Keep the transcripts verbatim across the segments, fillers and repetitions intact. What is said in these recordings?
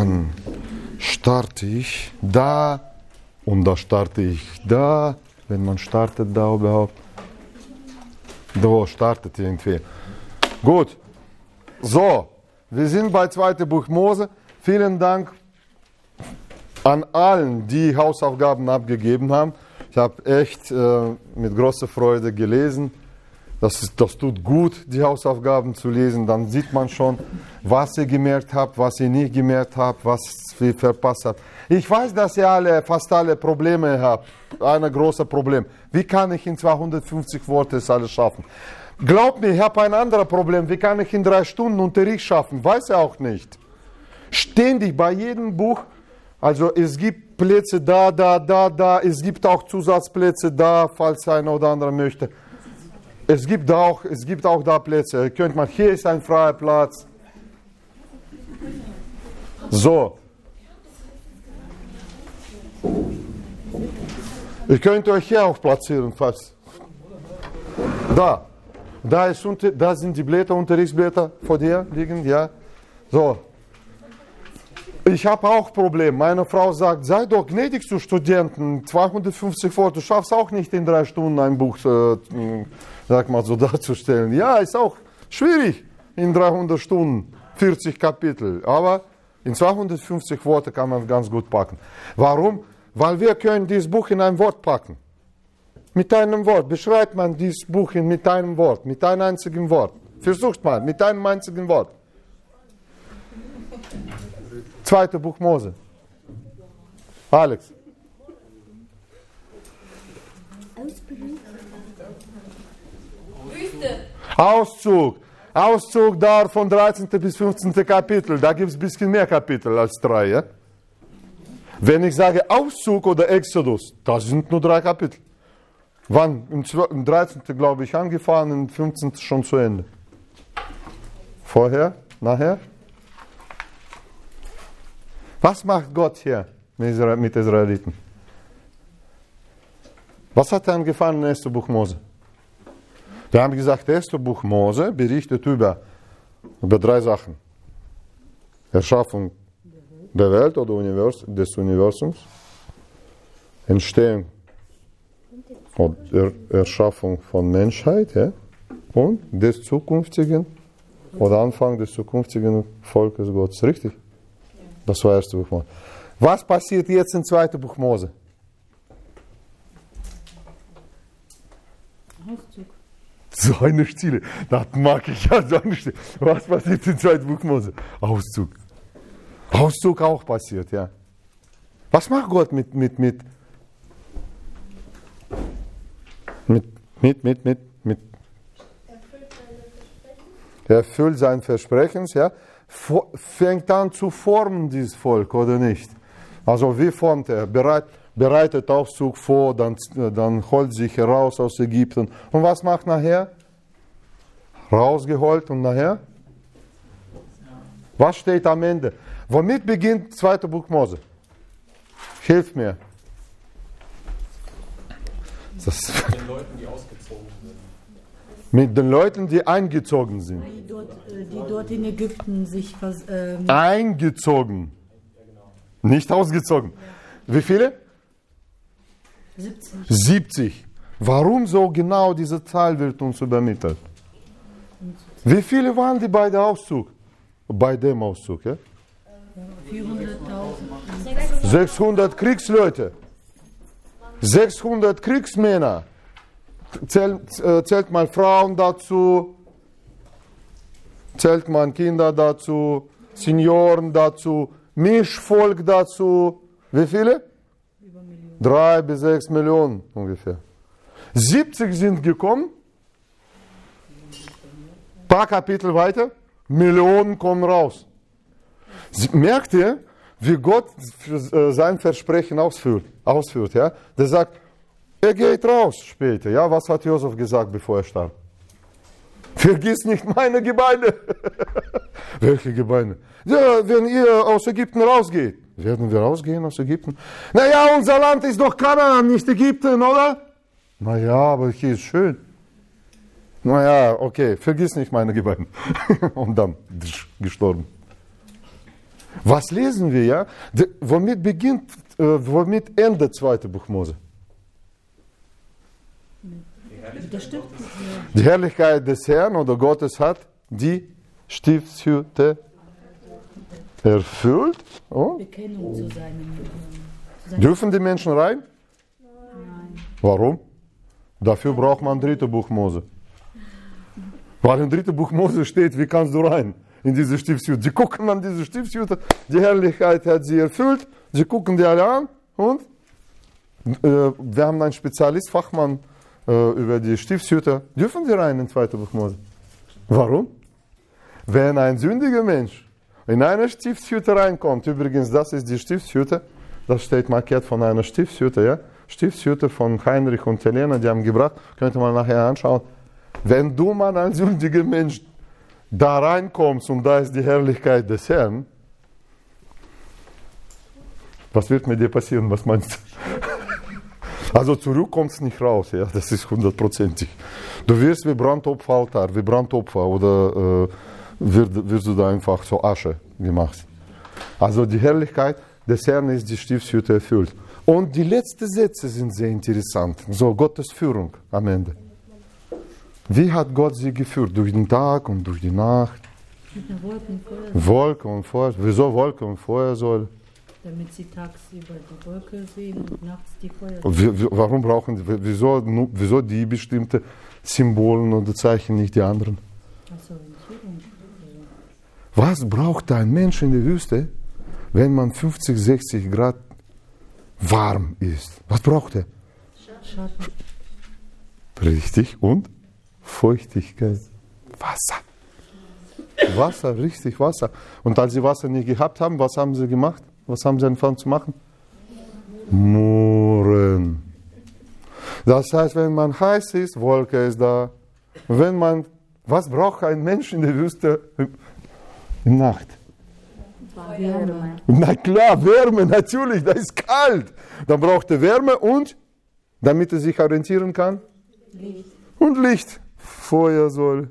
dann starte ich da und da starte ich da, wenn man startet da überhaupt. Da startet irgendwie. Gut, so, wir sind bei zweiten Buch Mose. Vielen Dank an allen, die Hausaufgaben abgegeben haben. Ich habe echt äh, mit großer Freude gelesen. Das, ist, das tut gut, die Hausaufgaben zu lesen. Dann sieht man schon, was ihr gemerkt habt, was ihr nicht gemerkt habt, was ihr verpasst habt. Ich weiß, dass ihr alle, fast alle Probleme habt. Ein großes Problem. Wie kann ich in zweihundertfünfzig Worte das alles schaffen? Glaubt mir, ich habe ein anderes Problem. Wie kann ich in drei Stunden Unterricht schaffen? Weiß ich auch nicht. Ständig bei jedem Buch. Also es gibt Plätze da, da, da, da. Es gibt auch Zusatzplätze da, falls einer oder andere möchte. Es gibt auch, es gibt auch da Plätze. Ihr könnt mal, hier ist ein freier Platz. So. Ihr könnt euch hier auch platzieren, fast. Da. Da, ist, da sind die Blätter, Unterrichtsblätter vor dir liegen, ja. So. Ich habe auch Probleme. Meine Frau sagt, sei doch gnädig zu Studenten. zweihundertfünfzig Worte, du schaffst auch nicht in drei Stunden ein Buch, äh, sag mal so, darzustellen. Ja, ist auch schwierig in dreihundert Stunden, vierzig Kapitel. Aber in zweihundertfünfzig Worte kann man ganz gut packen. Warum? Weil wir können dieses Buch in ein Wort packen. Mit einem Wort. Beschreibt man dieses Buch mit einem Wort, mit einem einzigen Wort. Versucht mal, mit einem einzigen Wort. Zweite Buch Mose. Alex. Auszug. Auszug da von dreizehnten bis fünfzehnten Kapitel. Da gibt es ein bisschen mehr Kapitel als drei. Ja? Wenn ich sage Auszug oder Exodus, das sind nur drei Kapitel. Wann? Im dreizehnten glaube ich angefangen, im fünfzehnten schon zu Ende. Vorher? Nachher? Was macht Gott hier mit Israeliten? Was hat er angefangen im ersten Buch Mose? Wir haben gesagt, das erste Buch Mose berichtet über, über drei Sachen. Erschaffung der Welt oder Univers, des Universums, Entstehung und er, Erschaffung von Menschheit, ja, und des zukünftigen oder Anfang des zukünftigen Volkes Gottes. Richtig? Das war das erste Buch Mose. Was passiert jetzt im zweiten Buch Mose? Auszug. So eine Stille. Das mag ich ja so eine Stille. Was passiert im zweiten Buch Mose? Auszug. Auszug auch passiert, ja. Was macht Gott mit, mit, mit, mit, mit, mit, mit, mit? Er erfüllt sein Versprechen, ja. Fängt an zu formen, dieses Volk, oder nicht? Also wie formt er? Bereit, bereitet Auszug vor, dann, dann holt sich heraus aus Ägypten. Und was macht nachher? Rausgeholt und nachher? Was steht am Ende? Womit beginnt das zweite Buch Mose? Hilf mir. Das mit den Leuten, die ausgezogen sind. Mit den Leuten, die eingezogen sind. Die dort, die dort in Ägypten sich vers, ähm eingezogen. Nicht ausgezogen. Wie viele? siebzig. siebzig. Warum so genau diese Zahl wird uns übermittelt? Wie viele waren die bei der Auszug? Bei dem Auszug, ja? vierhunderttausend. sechshundert Kriegsleute. sechshundert Kriegsmänner. Zählt, äh, zählt man Frauen dazu, zählt man Kinder dazu, Senioren dazu, Mischvolk dazu. Wie viele? Drei bis sechs Millionen ungefähr. siebzig sind gekommen. Ein paar Kapitel weiter. Millionen kommen raus. Sie, merkt ihr, wie Gott für, äh, sein Versprechen ausführt? ausführt ja? Der sagt, er geht raus später. Ja, was hat Josef gesagt, bevor er starb? Vergiss nicht meine Gebeine. Welche Gebeine? Ja, wenn ihr aus Ägypten rausgeht. Werden wir rausgehen aus Ägypten? Naja, unser Land ist doch Kanaan, nicht Ägypten, oder? Naja, aber hier ist schön. Naja, okay, vergiss nicht meine Gebeine. Und dann gestorben. Was lesen wir, ja? De, womit beginnt, äh, womit endet zweite Buch Mose? Das stimmt. Die Herrlichkeit des Herrn oder Gottes hat die Stiftshütte erfüllt. Oh. Bekennung zu seinem. Zu seinem Dürfen die Menschen rein? Nein. Warum? Dafür braucht man dritte Buch Mose. Weil im dritten Buch Mose steht, wie kannst du rein in diese Stiftshütte. Die gucken an diese Stiftshütte, die Herrlichkeit hat sie erfüllt, sie gucken die alle an und äh, wir haben einen Spezialist, Fachmann äh, über die Stiftshütte. Dürfen sie rein in zweite Buch Mose? Warum? Wenn ein sündiger Mensch in eine Stiftshütte reinkommt, übrigens, das ist die Stiftshütte, das steht markiert von einer Stiftshütte, ja? Stiftshütte von Heinrich und Helena, die haben gebracht, könnt ihr mal nachher anschauen. Wenn du mal als sündiger Mensch da reinkommst und da ist die Herrlichkeit des Herrn, was wird mit dir passieren, was meinst du? Also zurück kommst du nicht raus, ja, das ist hundertprozentig. Du wirst wie Brandopferaltar, wie Brandopfer oder äh, wirst, wirst du da einfach so Asche gemacht. Also die Herrlichkeit des Herrn ist die Stiftshütte erfüllt. Und die letzten Sätze sind sehr interessant. So, Gottes Führung am Ende. Wie hat Gott sie geführt? Durch den Tag und durch die Nacht? Mit einer Wolke und Feuer. Wolke und Feuer. Wieso Wolke und Feuersäule? Damit sie tagsüber die Wolke sehen und nachts die Feuer. Wie, wie, warum brauchen sie, wieso, wieso die bestimmten Symbolen oder Zeichen, nicht die anderen? Als Orientierung. Was braucht ein Mensch in der Wüste, wenn man fünfzig, sechzig Grad warm ist? Was braucht er? Schatten. Richtig. Und Feuchtigkeit. Wasser. Wasser, richtig, Wasser. Und als sie Wasser nicht gehabt haben, was haben sie gemacht? Was haben sie angefangen zu machen? Murren. Das heißt, wenn man heiß ist, Wolke ist da. Wenn man, was braucht ein Mensch in der Wüste in Nacht? Wärme. Na klar, Wärme, natürlich, da ist kalt. Dann braucht er Wärme und, damit er sich orientieren kann? Licht. Und Licht. Feuersäule.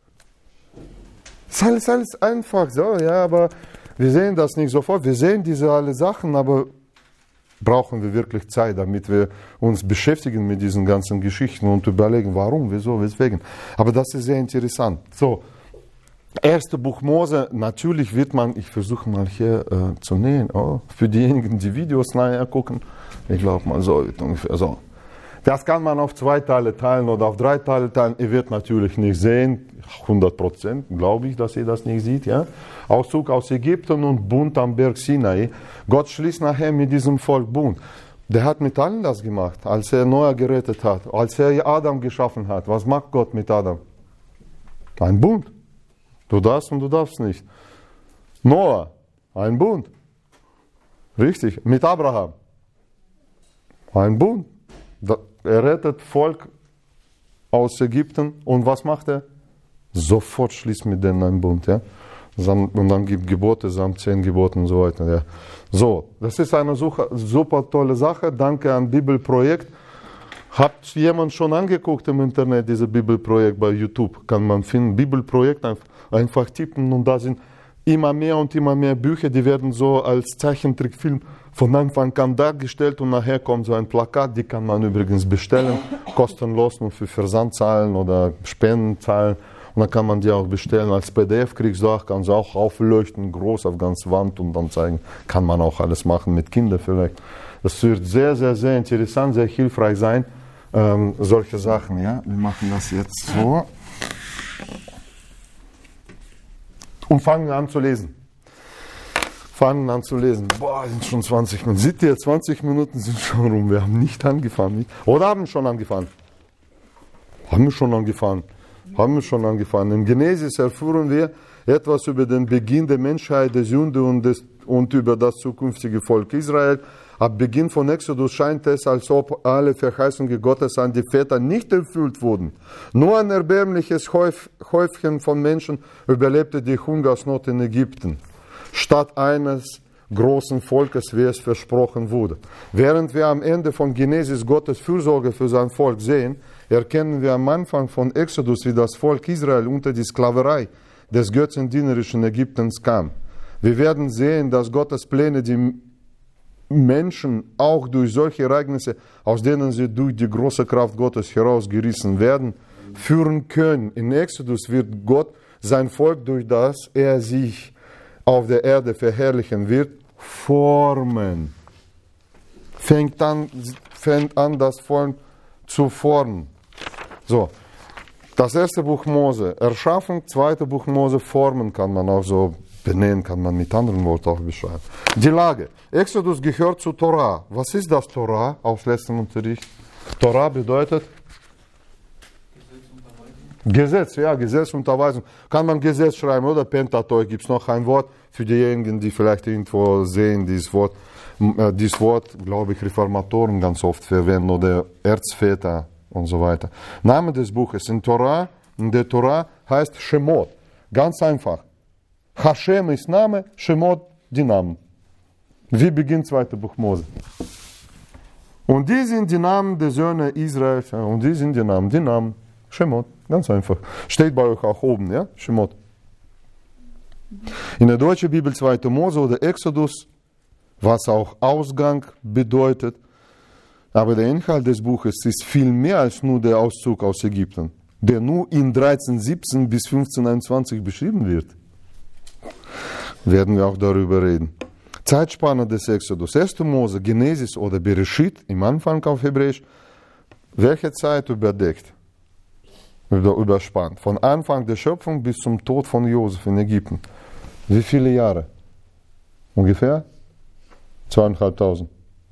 Ist alles, alles einfach so, ja, aber wir sehen das nicht sofort. Wir sehen diese alle Sachen, aber brauchen wir wirklich Zeit, damit wir uns beschäftigen mit diesen ganzen Geschichten und überlegen, warum, wieso, weswegen. Aber das ist sehr interessant. So, erste Buch Mose, natürlich wird man, ich versuche mal hier äh, zu nähen, oh, für diejenigen, die Videos nachher gucken, ich glaube mal so, ungefähr so. Das kann man auf zwei Teile teilen oder auf drei Teile teilen. Ihr werdet natürlich nicht sehen, hundert Prozent glaube ich, dass ihr das nicht seht. Ja? Auszug aus Ägypten und Bund am Berg Sinai. Gott schließt nachher mit diesem Volk Bund. Der hat mit allen das gemacht, als er Noah gerettet hat, als er Adam geschaffen hat. Was macht Gott mit Adam? Ein Bund. Du darfst und du darfst nicht. Noah, ein Bund. Richtig, mit Abraham. Ein Bund. Er rettet Volk aus Ägypten und was macht er? Sofort schließt mit denen einen Bund. Ja? Und dann gibt Gebote, samt zehn Geboten und so weiter. Ja. So, das ist eine super tolle Sache. Danke an Bibelprojekt. Habt jemand schon angeguckt im Internet, dieses Bibelprojekt bei YouTube? Kann man finden. Bibelprojekt einfach, einfach tippen und da sind immer mehr und immer mehr Bücher, die werden so als Zeichentrickfilm von Anfang an dargestellt und nachher kommt so ein Plakat, die kann man übrigens bestellen, kostenlos, nur für Versand zahlen oder Spenden zahlen. Und dann kann man die auch bestellen als P D F, kriegst du auch, kannst du auch aufleuchten, groß auf ganz Wand und dann zeigen, kann man auch alles machen mit Kindern vielleicht. Das wird sehr, sehr, sehr interessant, sehr hilfreich sein, ähm, solche Sachen, ja. Wir machen das jetzt so. Und fangen an zu lesen. Fangen an zu lesen. Boah, sind schon zwanzig Minuten. Seht ihr, zwanzig Minuten sind schon rum. Wir haben nicht angefangen. Oder haben schon angefangen? Haben wir schon angefangen. Haben wir schon angefangen. In Genesis erfuhren wir etwas über den Beginn der Menschheit, der Sünde und, des, und über das zukünftige Volk Israel. Ab Beginn von Exodus scheint es, als ob alle Verheißungen Gottes an die Väter nicht erfüllt wurden. Nur ein erbärmliches Häufchen von Menschen überlebte die Hungersnot in Ägypten, statt eines großen Volkes, wie es versprochen wurde. Während wir am Ende von Genesis Gottes Fürsorge für sein Volk sehen, erkennen wir am Anfang von Exodus, wie das Volk Israel unter die Sklaverei des götzendienerischen Ägyptens kam. Wir werden sehen, dass Gottes Pläne die Menschen auch durch solche Ereignisse, aus denen sie durch die große Kraft Gottes herausgerissen werden, führen können. In Exodus wird Gott sein Volk, durch das er sich auf der Erde verherrlichen wird, formen. Fängt an, fängt an das Volk zu formen. So, das erste Buch Mose, Erschaffung, zweite Buch Mose, Formen kann man auch so benennen, kann man mit anderen Worten auch beschreiben. Die Lage. Exodus gehört zu Torah. Was ist das Torah aus letztem Unterricht? Torah bedeutet Gesetz, ja, Gesetzunterweisung. Kann man Gesetz schreiben oder Pentateuch? Gibt es noch ein Wort für diejenigen, die vielleicht irgendwo sehen, dieses Wort, äh, dieses Wort, glaube ich, Reformatoren ganz oft verwenden oder Erzväter und so weiter. Name des Buches in Torah, in der Torah heißt Shemot. Ganz einfach. Hashem ist Name, Shemot die Namen. Wie beginnt zweite Buch Mose? Und die sind die Namen der Söhne Israels, und die sind die Namen, die Namen Shemot. Ganz einfach. Steht bei euch auch oben, ja? Shemot. In der deutschen Bibel zweite Mose oder Exodus, was auch Ausgang bedeutet. Aber der Inhalt des Buches ist viel mehr als nur der Auszug aus Ägypten, der nur in dreizehn siebzehn bis fünfzehn einundzwanzig beschrieben wird. Werden wir auch darüber reden. Zeitspanne des Exodus. erste Mose, Genesis oder Bereshit, im Anfang auf Hebräisch. Welche Zeit überdeckt? Über, überspannt. Von Anfang der Schöpfung bis zum Tod von Josef in Ägypten. Wie viele Jahre? Ungefähr? Zweieinhalbtausend.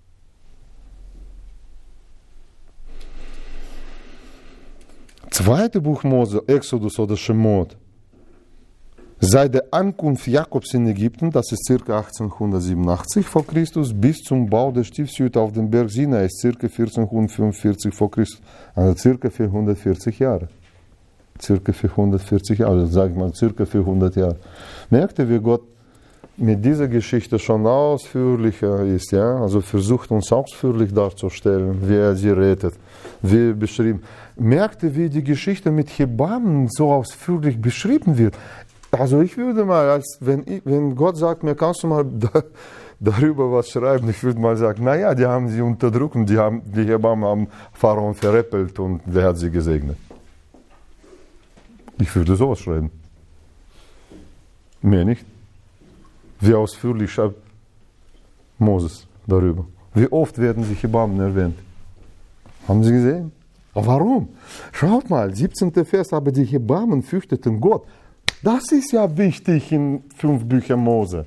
Zweite Buch Mose, Exodus oder Shemot. Seit der Ankunft Jakobs in Ägypten, das ist ca. achtzehnhundertsiebenundachtzig vor Christus, bis zum Bau der Stiftshütte auf dem Berg Sinai ist ca. vierzehnhundertfünfundvierzig vor Christus, also ca. vierhundertvierzig Jahre. Circa vierhundertvierzig Jahre, also sage ich mal circa vierhundert Jahre. Merkt ihr, wie Gott mit dieser Geschichte schon ausführlicher ist, ja? Also versucht uns ausführlich darzustellen, wie er sie rettet, wie beschrieben. Merkt ihr, wie die Geschichte mit Hebammen so ausführlich beschrieben wird? Also ich würde mal, als wenn, ich, wenn Gott sagt mir, kannst du mal da, darüber was schreiben, ich würde mal sagen, naja, die haben sie unterdrückt und die, haben, die Hebammen haben Pharaon verreppelt und wer hat sie gesegnet? Ich würde sowas schreiben. Mehr nicht. Wie ausführlich schreibt Moses darüber. Wie oft werden die Hebammen erwähnt? Haben Sie gesehen? Aber warum? Schaut mal, siebzehnter Vers, aber die Hebammen fürchteten Gott. Das ist ja wichtig in fünf Büchern Mose.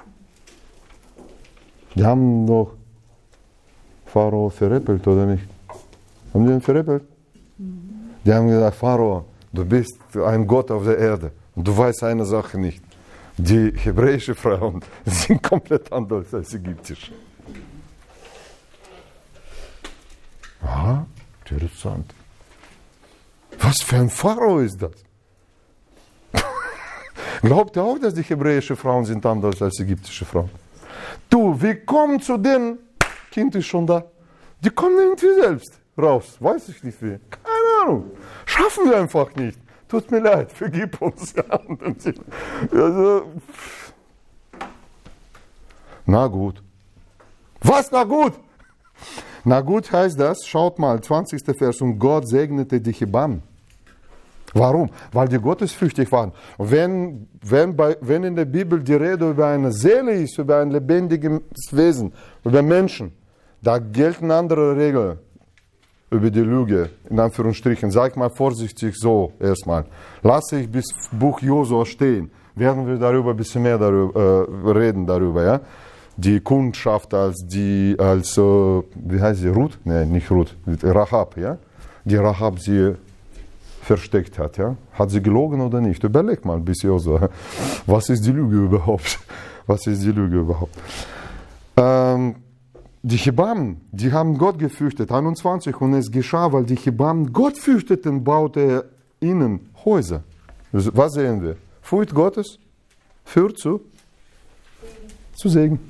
Die haben doch Pharao verreppelt, oder nicht? Haben die ihn verreppelt? Die haben gesagt, Pharao, du bist ein Gott auf der Erde und du weißt eine Sache nicht. Die hebräischen Frauen sind komplett anders als ägyptische. Aha, interessant. Was für ein Pharao ist das? Glaubt ihr auch, dass die hebräischen Frauen sind anders als ägyptische Frauen? Du, wir kommen zu denen, Kind ist schon da, die kommen irgendwie selbst raus, weiß ich nicht wie. Keine Ahnung, schaffen wir einfach nicht. Tut mir leid, vergib uns. Also, na gut. Was, na gut? Na gut heißt das, schaut mal, zwanzigster Vers, und Gott segnete die Hebammen. Warum? Weil die gottesfürchtig waren. Wenn, wenn, bei, wenn in der Bibel die Rede über eine Seele ist, über ein lebendiges Wesen, über Menschen, da gelten andere Regeln. Über die Lüge, in Anführungsstrichen, sag mal vorsichtig so erstmal. Lasse ich bis Buch Josua stehen, werden wir darüber ein bisschen mehr darüber, äh, reden darüber, ja. Die Kundschaft als die, als, äh, wie heißt sie, Ruth? Nein, nicht Ruth, Rahab, ja. Die Rahab sie versteckt hat, ja. Hat sie gelogen oder nicht? Überleg mal bis Josua. Was ist die Lüge überhaupt? Was ist die Lüge überhaupt? Ähm, Die Hebammen, die haben Gott gefürchtet, einundzwanzig, und es geschah, weil die Hebammen Gott fürchteten, baute er ihnen Häuser. Was sehen wir? Furcht Gottes führt zu, zu Segen.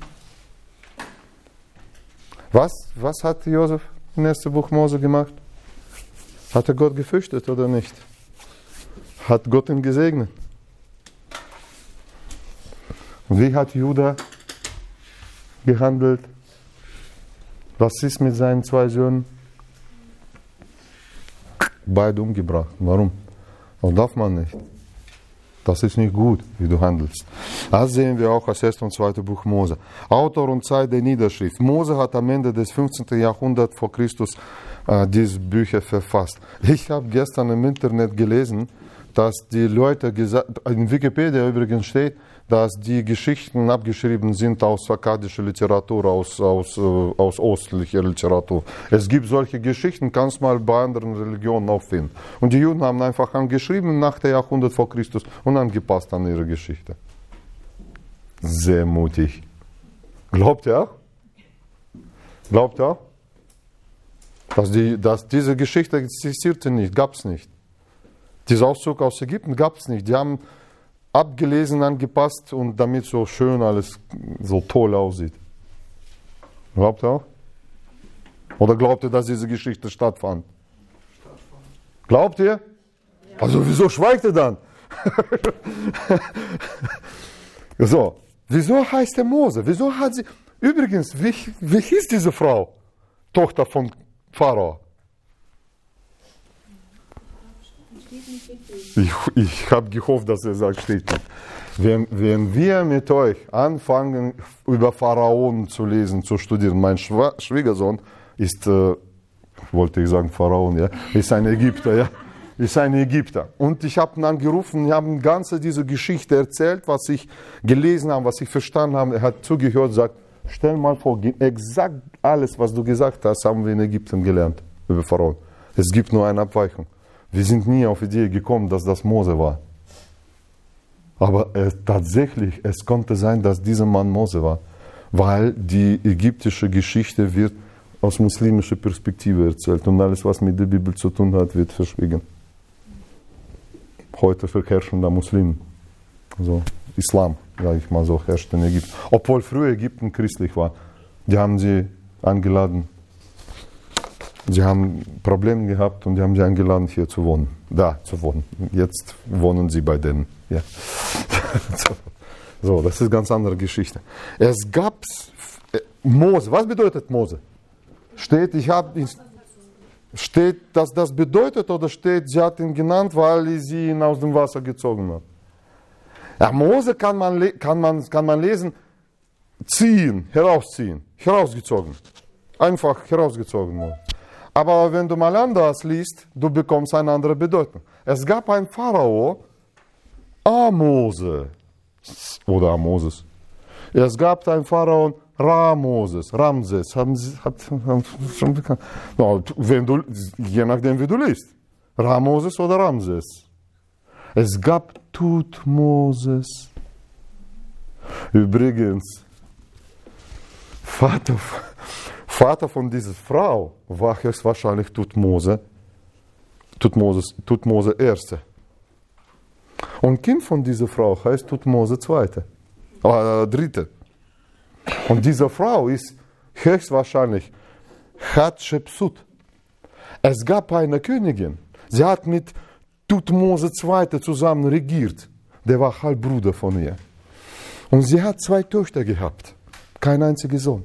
Was, was hat Josef im ersten Buch Mose gemacht? Hat er Gott gefürchtet oder nicht? Hat Gott ihn gesegnet? Wie hat Judah gehandelt? Was ist mit seinen zwei Söhnen? Beide umgebracht. Warum? Das darf man nicht. Das ist nicht gut, wie du handelst. Das sehen wir auch als erstes und zweites Buch Mose. Autor und Zeit der Niederschrift. Mose hat am Ende des fünfzehnten. Jahrhunderts vor Christus äh, diese Bücher verfasst. Ich habe gestern im Internet gelesen, dass die Leute gesagt, in Wikipedia übrigens steht, dass die Geschichten abgeschrieben sind aus akkadischer Literatur, aus, aus, äh, aus ostlicher Literatur. Es gibt solche Geschichten, kannst du mal bei anderen Religionen auch finden. Und die Juden haben einfach angeschrieben nach der Jahrhundert vor Christus und angepasst an ihre Geschichte. Sehr mutig. Glaubt ihr auch? Glaubt ihr auch? Dass, die, dass diese Geschichte existierte nicht, gab es nicht. Dieser Auszug aus Ägypten gab es nicht. Die haben abgelesen, angepasst und damit so schön alles so toll aussieht. Glaubt ihr auch? Oder glaubt ihr, dass diese Geschichte stattfand? Glaubt ihr? Also wieso schweigt ihr dann? So, wieso heißt er Mose? Wieso hat sie... Übrigens, wie, wie hieß diese Frau? Tochter von Pharao. Ich, ich habe gehofft, dass er sagt, steht nicht. Wenn, wenn wir mit euch anfangen, über Pharaonen zu lesen, zu studieren, mein Schwa- Schwiegersohn ist, äh, wollte ich sagen Pharaon, ja, ist ein Ägypter, ja, ist ein Ägypter. Und ich habe ihn angerufen, ich habe ihm ganze diese Geschichte erzählt, was ich gelesen habe, was ich verstanden habe. Er hat zugehört, sagt, stell mal vor, exakt alles, was du gesagt hast, haben wir in Ägypten gelernt über Pharaon. Es gibt nur eine Abweichung. Wir sind nie auf die Idee gekommen, dass das Mose war. Aber äh, tatsächlich, es konnte sein, dass dieser Mann Mose war, weil die ägyptische Geschichte wird aus muslimischer Perspektive erzählt und alles, was mit der Bibel zu tun hat, wird verschwiegen. Heute verherrschen da Muslimen. Also Islam, sage ich mal so, herrscht in Ägypten. Obwohl früher Ägypten christlich war. Die haben sie eingeladen. Sie haben Probleme gehabt und die haben sie eingeladen, hier zu wohnen. Da zu wohnen. Jetzt wohnen sie bei denen. Ja. So, das ist eine ganz andere Geschichte. Es gab Mose. Was bedeutet Mose? Steht, ich habe steht, dass das bedeutet oder steht, sie hat ihn genannt, weil sie ihn aus dem Wasser gezogen hat. Ja, Mose kann man, kann man, kann man lesen, ziehen, herausziehen, herausgezogen. Einfach herausgezogen worden. Aber wenn du mal anders liest, du bekommst eine andere Bedeutung. Es gab einen Pharao, Amose, oder Amoses. Es gab einen Pharao, Ramoses, Ramses, haben Sie, hat, haben schon bekannt. No, wenn du, je nachdem, wie du liest. Ramoses oder Ramses. Es gab Tutmoses. Übrigens, Vater, Vater von dieser Frau war höchstwahrscheinlich Tutmose, Tutmoses, Tutmose Erste. Und Kind von dieser Frau heißt Tutmose Zweite, äh, Dritte. Und diese Frau ist höchstwahrscheinlich Hatschepsut. Es gab eine Königin, sie hat mit Tutmose Zweite zusammen regiert. Der war Halbbruder von ihr. Und sie hat zwei Töchter gehabt, kein einziger Sohn.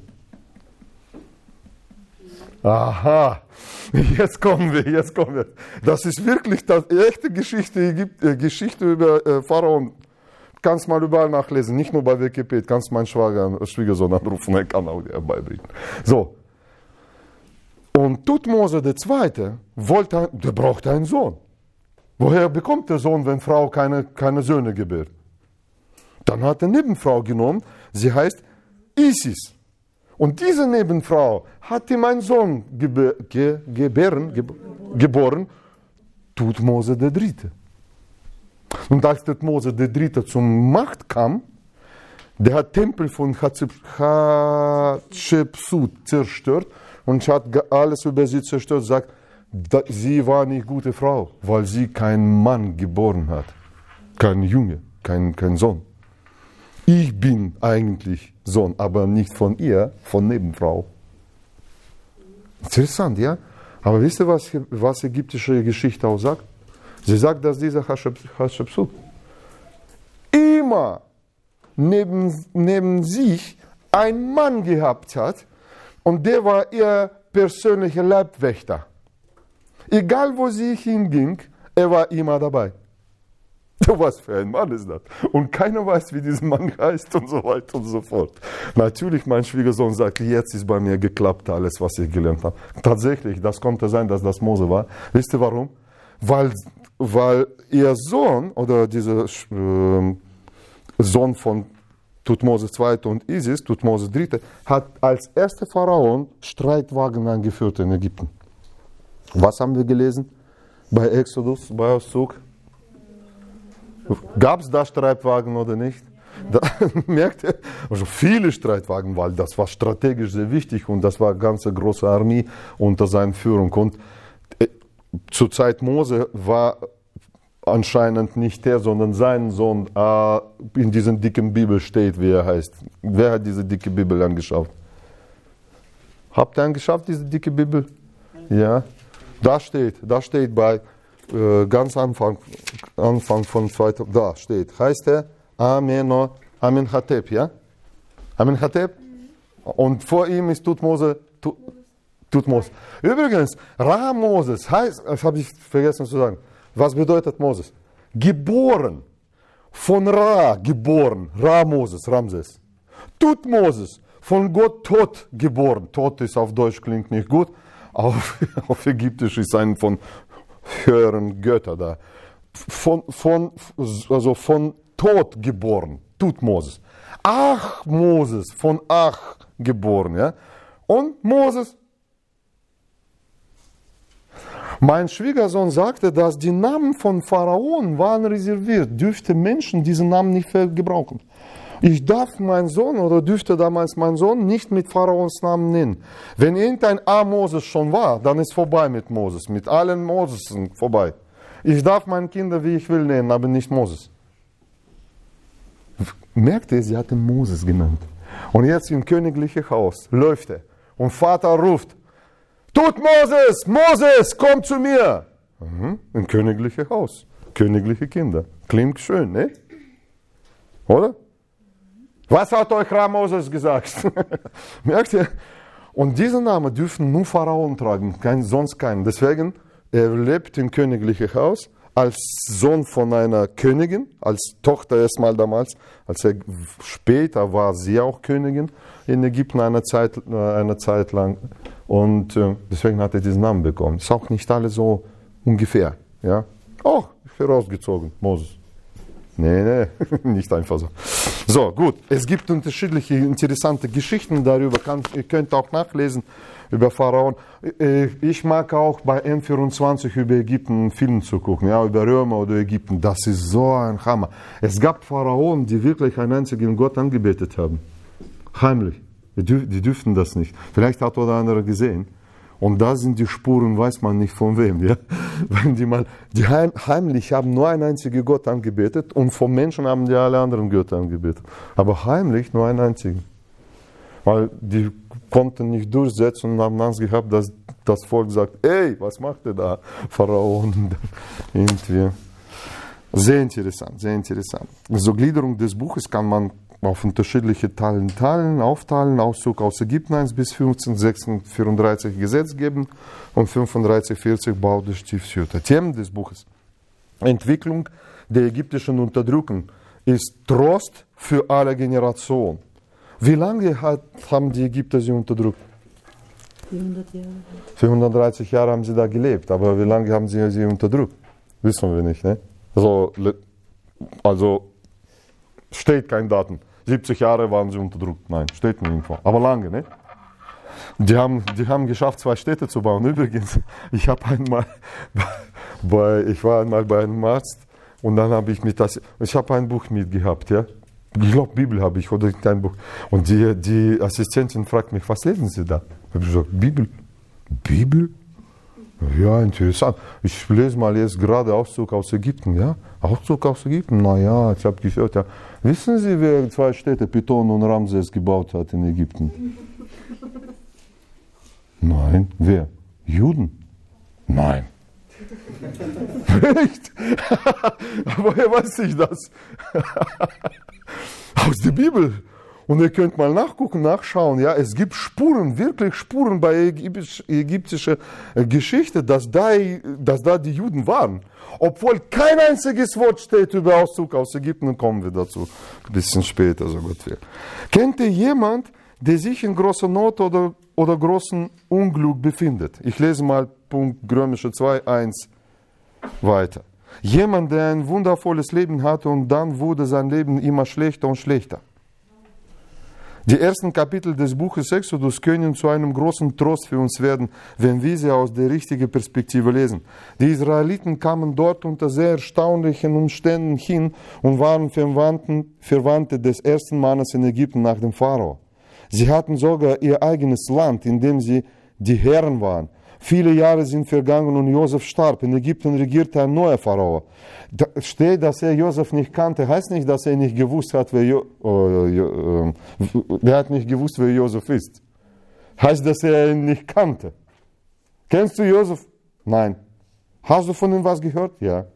Aha, jetzt kommen wir, jetzt kommen wir. Das ist wirklich die echte Geschichte, äh, Geschichte über äh, Pharaon. Kannst mal überall nachlesen, nicht nur bei Wikipedia. Kannst meinen Schwager, Schwiegersohn anrufen, er kann auch dir beibringen. So. Und Tutmose der Zweite wollte, der brauchte einen Sohn. Woher bekommt der Sohn, wenn Frau keine, keine Söhne gebärt? Dann hat er eine Nebenfrau genommen, sie heißt Isis. Und diese Nebenfrau hat ihm einen Sohn gebe, ge, gebären, ge, geboren, Tutmose der Dritte. Und als Tutmose der Dritte zum Macht kam, der hat Tempel von Hatschepsut zerstört und hat alles über sie zerstört, sagt, sie war nicht gute Frau, weil sie keinen Mann geboren hat. Kein Junge, kein, kein Sohn. Ich bin eigentlich Sohn, aber nicht von ihr, von Nebenfrau. Interessant, ja? Aber wisst ihr, was, was ägyptische Geschichte auch sagt? Sie sagt, dass dieser Hatschepsut immer neben, neben sich einen Mann gehabt hat und der war ihr persönlicher Leibwächter. Egal wo sie hinging, er war immer dabei. Was für ein Mann ist das? Und keiner weiß, wie dieser Mann heißt und so weiter und so fort. Natürlich, mein Schwiegersohn sagt, jetzt ist bei mir geklappt alles, was ich gelernt habe. Tatsächlich, das konnte sein, dass das Mose war. Wisst ihr warum? Weil, weil ihr Sohn oder dieser äh, Sohn von Thutmose der Zweite und Isis, Thutmose der Dritte, hat als erster Pharaon Streitwagen angeführt in Ägypten. Was haben wir gelesen bei Exodus, bei Auszug? Gab es da Streitwagen oder nicht? Da, merkt ihr? Also viele Streitwagen, weil das war strategisch sehr wichtig und das war eine ganze große Armee unter seiner Führung. Und äh, zur Zeit Mose war anscheinend nicht der, sondern sein Sohn äh, in dieser dicken Bibel steht, wie er heißt. Wer hat diese dicke Bibel angeschaut? Habt ihr angeschaut, diese dicke Bibel? Ja. Da steht, da steht bei äh, ganz Anfang, Anfang von zweiter, da steht, heißt er Ameno, Amenhotep, ja? Amenhotep? Und vor ihm ist Thutmose, Thutmose. Übrigens, Ra Moses heißt, das habe ich vergessen zu sagen, was bedeutet Moses? Geboren, von Ra geboren, Ra Moses, Ramses. Thutmoses, von Gott tot geboren. Tot ist auf Deutsch, klingt nicht gut. Auf, auf Ägyptisch ist ein von höheren Götter da. Von, von, also von Tod geboren, Thutmoses. Ach, Moses, von Ach geboren, ja. Und Moses. Mein Schwiegersohn sagte, dass die Namen von Pharaonen waren reserviert, dürfte Menschen diesen Namen nicht gebrauchen. Ich darf meinen Sohn oder dürfte damals meinen Sohn nicht mit Pharaons Namen nennen. Wenn irgendein A Moses schon war, dann ist vorbei mit Moses. Mit allen Mosesen vorbei. Ich darf meine Kinder, wie ich will, nennen, aber nicht Moses. Merkt ihr, sie hat ihn Moses genannt. Und jetzt im königlichen Haus läuft er. Und Vater ruft, Thutmoses, Moses, komm zu mir. Mhm, im königlichen Haus. Königliche Kinder. Klingt schön, ne? Oder? Was hat euch Ra Moses gesagt? Merkt ihr? Und diesen Namen dürfen nur Pharaonen tragen, kein, sonst keinen. Deswegen, er lebt im königlichen Haus als Sohn von einer Königin, als Tochter erstmal damals. Als er später war sie auch Königin in Ägypten eine Zeit, eine Zeit lang. Und äh, deswegen hat er diesen Namen bekommen. Ist auch nicht alles so ungefähr. Ja? Oh, herausgezogen, Moses. Nee, nee, nicht einfach so. So, gut. Es gibt unterschiedliche interessante Geschichten darüber. Kann, ihr könnt auch nachlesen über Pharaon. Ich mag auch bei M vierundzwanzig über Ägypten einen Film zu gucken, ja, über Römer oder Ägypten. Das ist so ein Hammer. Es gab Pharaonen, die wirklich einen einzigen Gott angebetet haben. Heimlich. Die, die dürften das nicht. Vielleicht hat oder andere gesehen. Und da sind die Spuren, weiß man nicht von wem. Ja? Wenn die mal, die heim, heimlich haben nur einen einzigen Gott angebetet und vom Menschen haben die alle anderen Götter angebetet. Aber heimlich nur einen einzigen. Weil die konnten nicht durchsetzen und haben Angst gehabt, dass das Volk sagt, ey, was macht ihr da, Pharaon? Irgendwie. Sehr interessant, sehr interessant. So Gliederung des Buches kann man auf unterschiedliche Teilen teilen, aufteilen. Auszug aus Ägypten eins bis fünfzehn, sechshundertvierunddreißig Gesetz geben und fünfunddreißig vierzig Bau des Stiftshütte. Themen des Buches. Entwicklung der ägyptischen Unterdrückung ist Trost für alle Generationen. Wie lange hat, haben die Ägypter sie unterdrückt? vierhundert Jahre. vierhundertdreißig Jahre haben sie da gelebt, aber wie lange haben sie sie unterdrückt? Wissen wir nicht, ne? Also, also steht kein Datum. siebzig Jahre waren sie unterdrückt. Nein, steht nirgendwo. Aber lange, ne? Die haben, die haben geschafft, zwei Städte zu bauen. Übrigens, ich habe einmal, bei, ich war einmal bei einem Arzt und dann habe ich mit das, ich habe ein Buch mitgehabt, ja. Ich glaube, Bibel habe ich oder ein Buch. Und die, die Assistentin fragt mich, was lesen Sie da? Ich habe gesagt, Bibel. Bibel? Ja, interessant. Ich lese mal jetzt gerade Auszug aus Ägypten, ja? Auszug aus Ägypten? Naja, ich habe gehört, ja. Wissen Sie, wer zwei Städte, Pithom und Ramses, gebaut hat in Ägypten? Nein. Wer? Juden? Nein. Echt? Woher weiß ich das? Aus der Bibel. Und ihr könnt mal nachgucken, nachschauen. Ja, es gibt Spuren, wirklich Spuren bei ägyptisch, ägyptischer Geschichte, dass da, dass da die Juden waren. Obwohl kein einziges Wort steht über Auszug aus Ägypten, dann kommen wir dazu. Ein bisschen später, so Gott will. Kennt ihr jemand, der sich in großer Not oder, oder großem Unglück befindet? Ich lese mal Punkt Römische zwei, eins weiter. Jemand, der ein wundervolles Leben hatte und dann wurde sein Leben immer schlechter und schlechter. Die ersten Kapitel des Buches Exodus können zu einem großen Trost für uns werden, wenn wir sie aus der richtigen Perspektive lesen. Die Israeliten kamen dort unter sehr erstaunlichen Umständen hin und waren Verwandten, Verwandte des ersten Mannes in Ägypten nach dem Pharao. Sie hatten sogar ihr eigenes Land, in dem sie die Herren waren. Viele Jahre sind vergangen und Josef starb. In Ägypten regierte ein neuer Pharao. Da steht, dass er Josef nicht kannte. Heißt nicht, dass er nicht gewusst hat, wer, jo äh, äh, er hat nicht gewusst, wer Josef ist. Heißt, dass er ihn nicht kannte. Kennst du Josef? Nein. Hast du von ihm was gehört? Ja.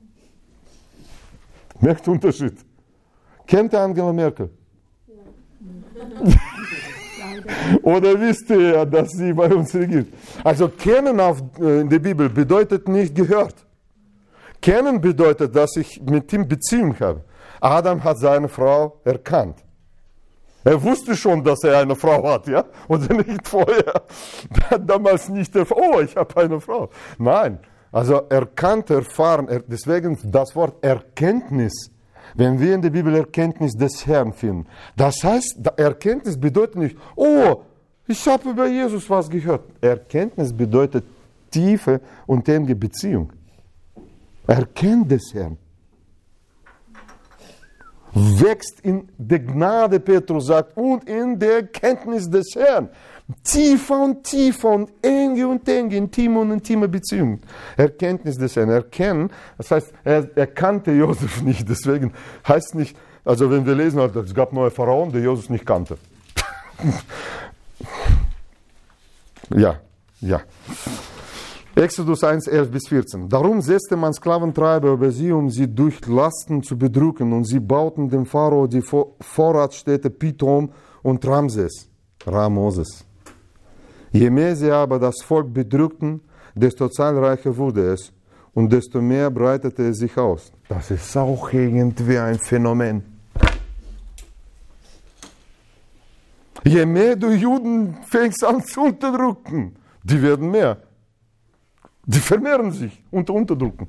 Merkt Unterschied. Kennt ihr Angela Merkel? Ja. Oder wisst ihr, dass sie bei uns regiert? Also kennen auf, äh, in der Bibel bedeutet nicht gehört. Kennen bedeutet, dass ich mit ihm Beziehung habe. Adam hat seine Frau erkannt. Er wusste schon, dass er eine Frau hat, ja? Oder nicht vorher. Er hat damals nicht erfahren, oh, ich habe eine Frau. Nein, also erkannt, erfahren. Er, deswegen das Wort Erkenntnis. Wenn wir in der Bibel Erkenntnis des Herrn finden, das heißt, Erkenntnis bedeutet nicht, oh, ich habe über Jesus was gehört. Erkenntnis bedeutet tiefe und enge Beziehung. Erkennt des Herrn. Wächst in der Gnade, Petrus sagt, und in der Erkenntnis des Herrn. Tiefer und tiefer und enge und enge, intime und intime Beziehung. Erkenntnis des Herrn. Erkennen, das heißt, er, er kannte Josef nicht. Deswegen heißt nicht, also wenn wir lesen, es gab neue Pharaonen, der Josef nicht kannte. ja, ja. Exodus eins, elf bis vierzehn. Darum setzte man Sklaventreiber über sie, um sie durch Lasten zu bedrücken. Und sie bauten dem Pharao die Vorratsstädte Pithom und Ramses. Ramoses. Je mehr sie aber das Volk bedrückten, desto zahlreicher wurde es und desto mehr breitete es sich aus. Das ist auch irgendwie ein Phänomen. Je mehr du Juden fängst an zu unterdrücken, die werden mehr. Die vermehren sich und unterdrücken.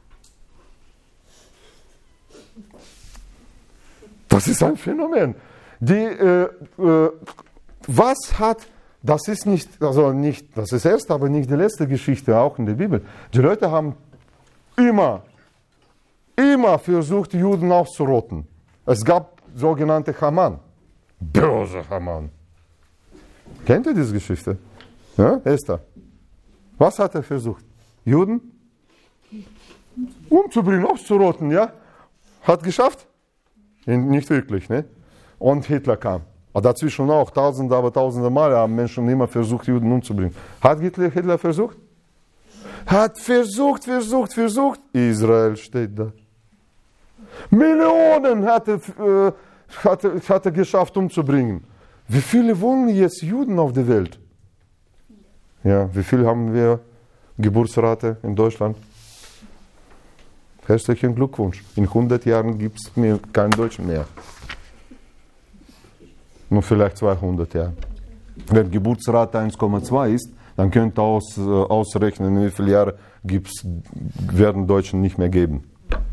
Das ist ein Phänomen. Die, äh, äh, was hat, das ist nicht, also nicht, das ist erst, aber nicht die letzte Geschichte, auch in der Bibel. Die Leute haben immer, immer versucht, Juden auszurotten. Es gab sogenannte Haman. Böse Haman. Kennt ihr diese Geschichte? Ja, Esther. Was hat er versucht? Juden umzubringen, auszurotten, ja? Hat geschafft? Nicht wirklich, ne? Und Hitler kam. Aber dazwischen auch tausende, aber tausende Mal haben Menschen immer versucht, Juden umzubringen. Hat Hitler, Hitler versucht? Hat versucht, versucht, versucht. Israel steht da. Millionen hat er, äh, hat er, hat er geschafft umzubringen. Wie viele wollen jetzt Juden auf der Welt? Ja, wie viel haben wir Geburtsrate in Deutschland? Herzlichen Glückwunsch. In hundert Jahren gibt es keinen Deutschen mehr. Nur vielleicht zweihundert Jahre. Wenn Geburtsrate eins Komma zwei ist, dann könnt ihr aus, äh, ausrechnen, wie viele Jahre gibt's, werden Deutschen nicht mehr geben.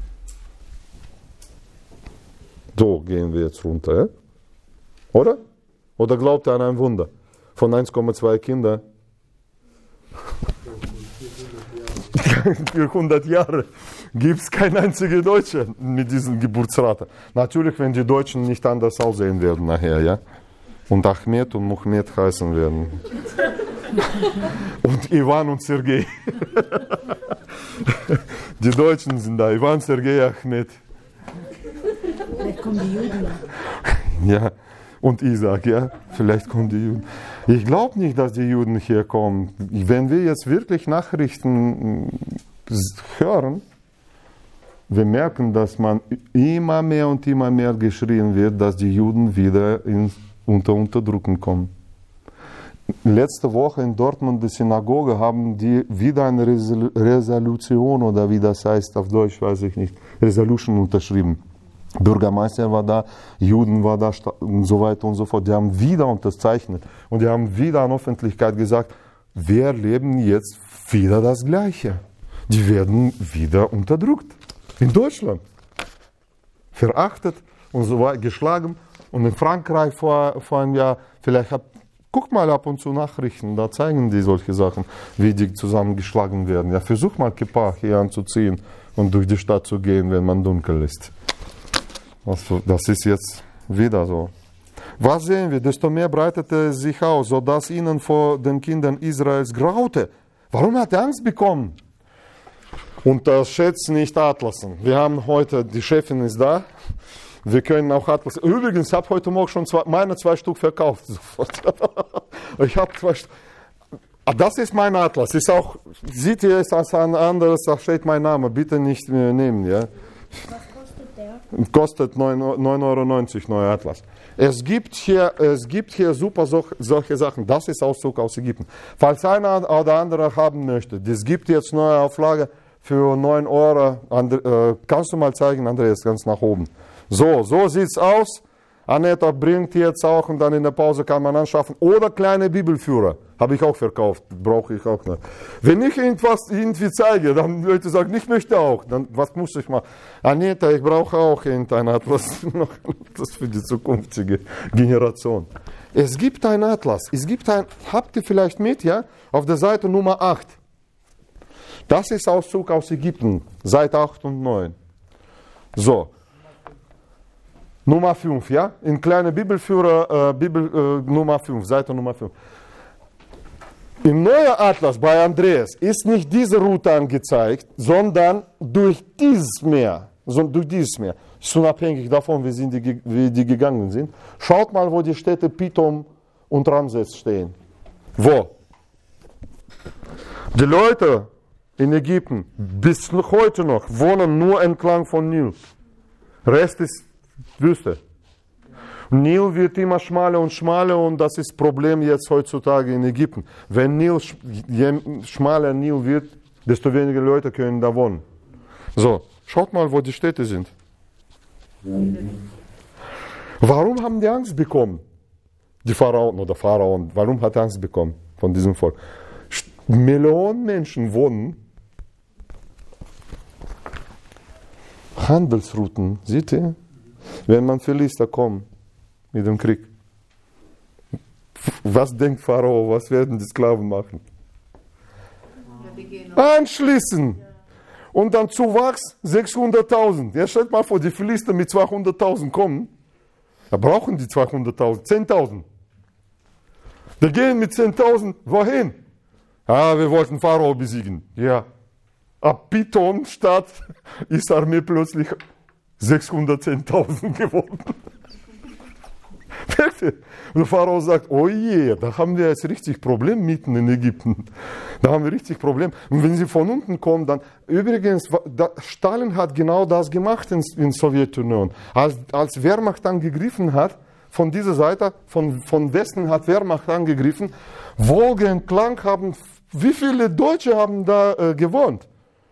So gehen wir jetzt runter. Ja? Oder? Oder glaubt ihr an ein Wunder? Von eins Komma zwei Kindern für hundert Jahre gibt es keinen einzigen Deutschen mit diesen Geburtsraten. Natürlich, wenn die Deutschen nicht anders aussehen werden nachher, ja. Und Ahmed und Mohammed heißen werden. Und Ivan und Sergei. Die Deutschen sind da. Ivan, Sergei, Ahmed. Vielleicht kommen die Juden. Ja. Und Isaac, ja, vielleicht kommen die Juden. Ich glaube nicht, dass die Juden hier kommen. Wenn wir jetzt wirklich Nachrichten hören, wir merken, dass man immer mehr und immer mehr geschrien wird, dass die Juden wieder in, unter Unterdrückung kommen. Letzte Woche in Dortmund, die Synagoge, haben die wieder eine Resol- Resolution, oder wie das heißt auf Deutsch, weiß ich nicht, Resolution unterschrieben. Bürgermeister war da, Juden war da und so weiter und so fort. Die haben wieder unterzeichnet und die haben wieder an Öffentlichkeit gesagt, wir erleben jetzt wieder das Gleiche. Die werden wieder unterdrückt. In Deutschland. Verachtet und so weiter, geschlagen. Und in Frankreich vor, vor einem Jahr, vielleicht hat, guck mal ab und zu Nachrichten, da zeigen die solche Sachen, wie die zusammengeschlagen werden. Ja, versuch mal Kippa hier anzuziehen und durch die Stadt zu gehen, wenn man dunkel ist. Das ist jetzt wieder so. Was sehen wir? Desto mehr breitete es sich aus, sodass ihnen vor den Kindern Israels graute. Warum hat er Angst bekommen? Und das schätzt nicht Atlassen. Wir haben heute, die Chefin ist da, wir können auch Atlassen. Übrigens, ich habe heute Morgen schon zwei, meine zwei Stück verkauft. Sofort. Ich habe zwei Stück. Das ist mein Atlas. Ist auch, sieht ihr es als ein anderes, da steht mein Name. Bitte nicht nehmen. Ja? Kostet neun Euro neunzig, neuer Atlas. Es gibt hier, es gibt hier super so, solche Sachen. Das ist Auszug aus Ägypten. Falls einer oder andere haben möchte, es gibt jetzt neue Auflage für neun Euro. And, äh, kannst du mal zeigen, Andreas, ganz nach oben. So, so sieht's aus. Annette bringt jetzt auch und dann in der Pause kann man anschaffen. Oder kleine Bibelführer. Habe ich auch verkauft. Brauche ich auch nicht. Wenn ich irgendwas irgendwie zeige, dann Leute sagen, ich möchte auch. Dann, was muss ich machen? Annette, ich brauche auch irgendein Atlas. Das für die zukünftige Generation. Es gibt ein Atlas. Es gibt ein, habt ihr vielleicht mit, ja? Auf der Seite Nummer acht. Das ist Auszug aus Ägypten. Seite acht und neun. So. Nummer fünf, ja? In kleine Bibelführer, äh, Bibel äh, Nummer fünf, Seite Nummer fünf. Im neuen Atlas bei Andreas ist nicht diese Route angezeigt, sondern durch dieses Meer. So, durch dieses Meer. Ist unabhängig davon, wie, sind die, wie die gegangen sind. Schaut mal, wo die Städte Pithom und Ramses stehen. Wo? Die Leute in Ägypten bis heute noch wohnen nur entlang von Nil. Rest ist Wüste. Nil wird immer schmaler und schmaler und das ist das Problem jetzt heutzutage in Ägypten. Wenn Nil, je schmaler Nil wird, desto weniger Leute können da wohnen. So, schaut mal, wo die Städte sind. Warum haben die Angst bekommen? Die Pharaonen oder Pharaon, warum hat er Angst bekommen von diesem Volk? Millionen Menschen wohnen. Handelsrouten, seht ihr? Wenn man Philister kommt mit dem Krieg. Was denkt Pharao, was werden die Sklaven machen? Anschließen. Und dann Zuwachs sechshunderttausend. Ja, stellt mal vor, die Philister mit zweihunderttausend kommen. Da brauchen die zweihunderttausend, zehntausend. Die gehen mit zehntausend, wohin? Ah, wir wollten Pharao besiegen. Ja. Ab Pithom Stadt ist Armee plötzlich sechshundertzehntausend geworden. Und der Pharao sagt, oh je, da haben wir jetzt richtig Problem mitten in Ägypten. Da haben wir richtig Problem. Und wenn sie von unten kommen, dann, übrigens, da, Stalin hat genau das gemacht in der Sowjetunion. Als, als Wehrmacht angegriffen hat, von dieser Seite, von, von Westen hat Wehrmacht angegriffen, Wolga entlang haben, wie viele Deutsche haben da äh, gewohnt?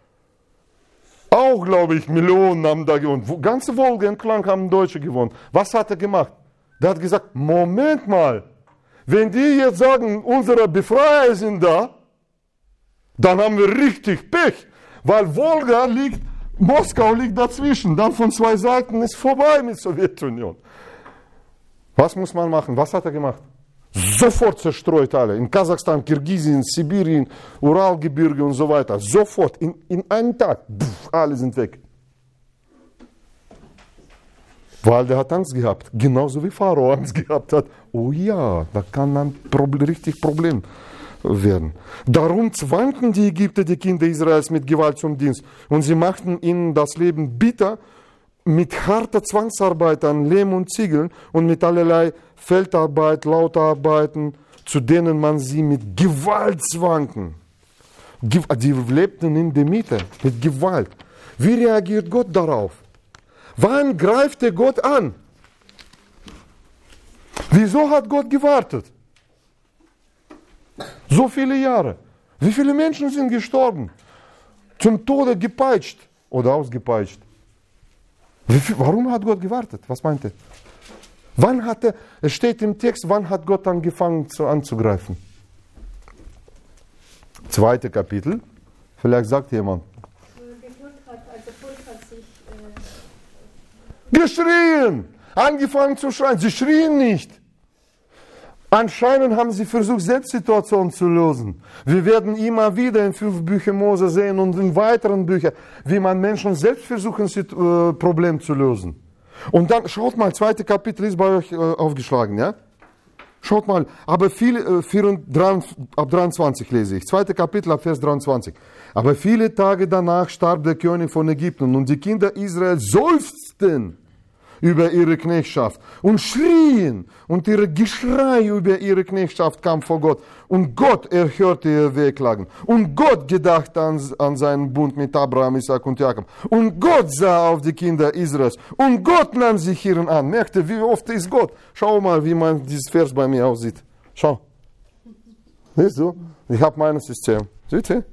Auch, glaube ich, Millionen haben da gewohnt. Ganze Wolga entlang haben Deutsche gewohnt. Was hat er gemacht? Der hat gesagt, Moment mal, wenn die jetzt sagen, unsere Befreier sind da, dann haben wir richtig Pech, weil Wolga liegt, Moskau liegt dazwischen, dann von zwei Seiten ist vorbei mit Sowjetunion. Was muss man machen? Was hat er gemacht? Sofort zerstreut alle, in Kasachstan, Kirgisien, Sibirien, Uralgebirge und so weiter, sofort, in, in einem Tag, pff, alle sind weg. Weil der hat Angst gehabt, genauso wie Pharao Angst gehabt hat. Oh ja, da kann ein Problem, richtig Problem werden. Darum zwangten die Ägypter die Kinder Israels mit Gewalt zum Dienst und sie machten ihnen das Leben bitter mit harter Zwangsarbeit an Lehm und Ziegeln und mit allerlei Feldarbeit, Lauterarbeiten, zu denen man sie mit Gewalt zwangten. Die lebten in der Mitte mit Gewalt. Wie reagiert Gott darauf? Wann greift er Gott an? Wieso hat Gott gewartet? So viele Jahre. Wie viele Menschen sind gestorben? Zum Tode gepeitscht oder ausgepeitscht. Wie viel, warum hat Gott gewartet? Was meint er? Wann hat er, es steht im Text, wann hat Gott angefangen zu, anzugreifen? Zweite Kapitel. Vielleicht sagt jemand. Geschrien! Angefangen zu schreien. Sie schrien nicht. Anscheinend haben sie versucht, Selbstsituationen zu lösen. Wir werden immer wieder in fünf Büchern Mose sehen und in weiteren Büchern, wie man Menschen selbst versuchen, äh, Probleme zu lösen. Und dann, schaut mal, zweite Kapitel ist bei euch äh, aufgeschlagen, ja? Schaut mal, aber viele, äh, vier, drei, ab dreiundzwanzig lese ich. Zweite Kapitel ab Vers dreiundzwanzig. Aber viele Tage danach starb der König von Ägypten und die Kinder Israel seufzten über ihre Knechtschaft und schrien und ihre Geschrei über ihre Knechtschaft kam vor Gott. Und Gott erhörte ihr Wehklagen. Und Gott gedachte an, an seinen Bund mit Abraham, Isaac und Jakob. Und Gott sah auf die Kinder Israels. Und Gott nahm sich ihren an. Merkt ihr, wie oft ist Gott? Schau mal, wie man dieses Vers bei mir aussieht. Schau. Siehst du? Ich habe mein System. Seht ihr?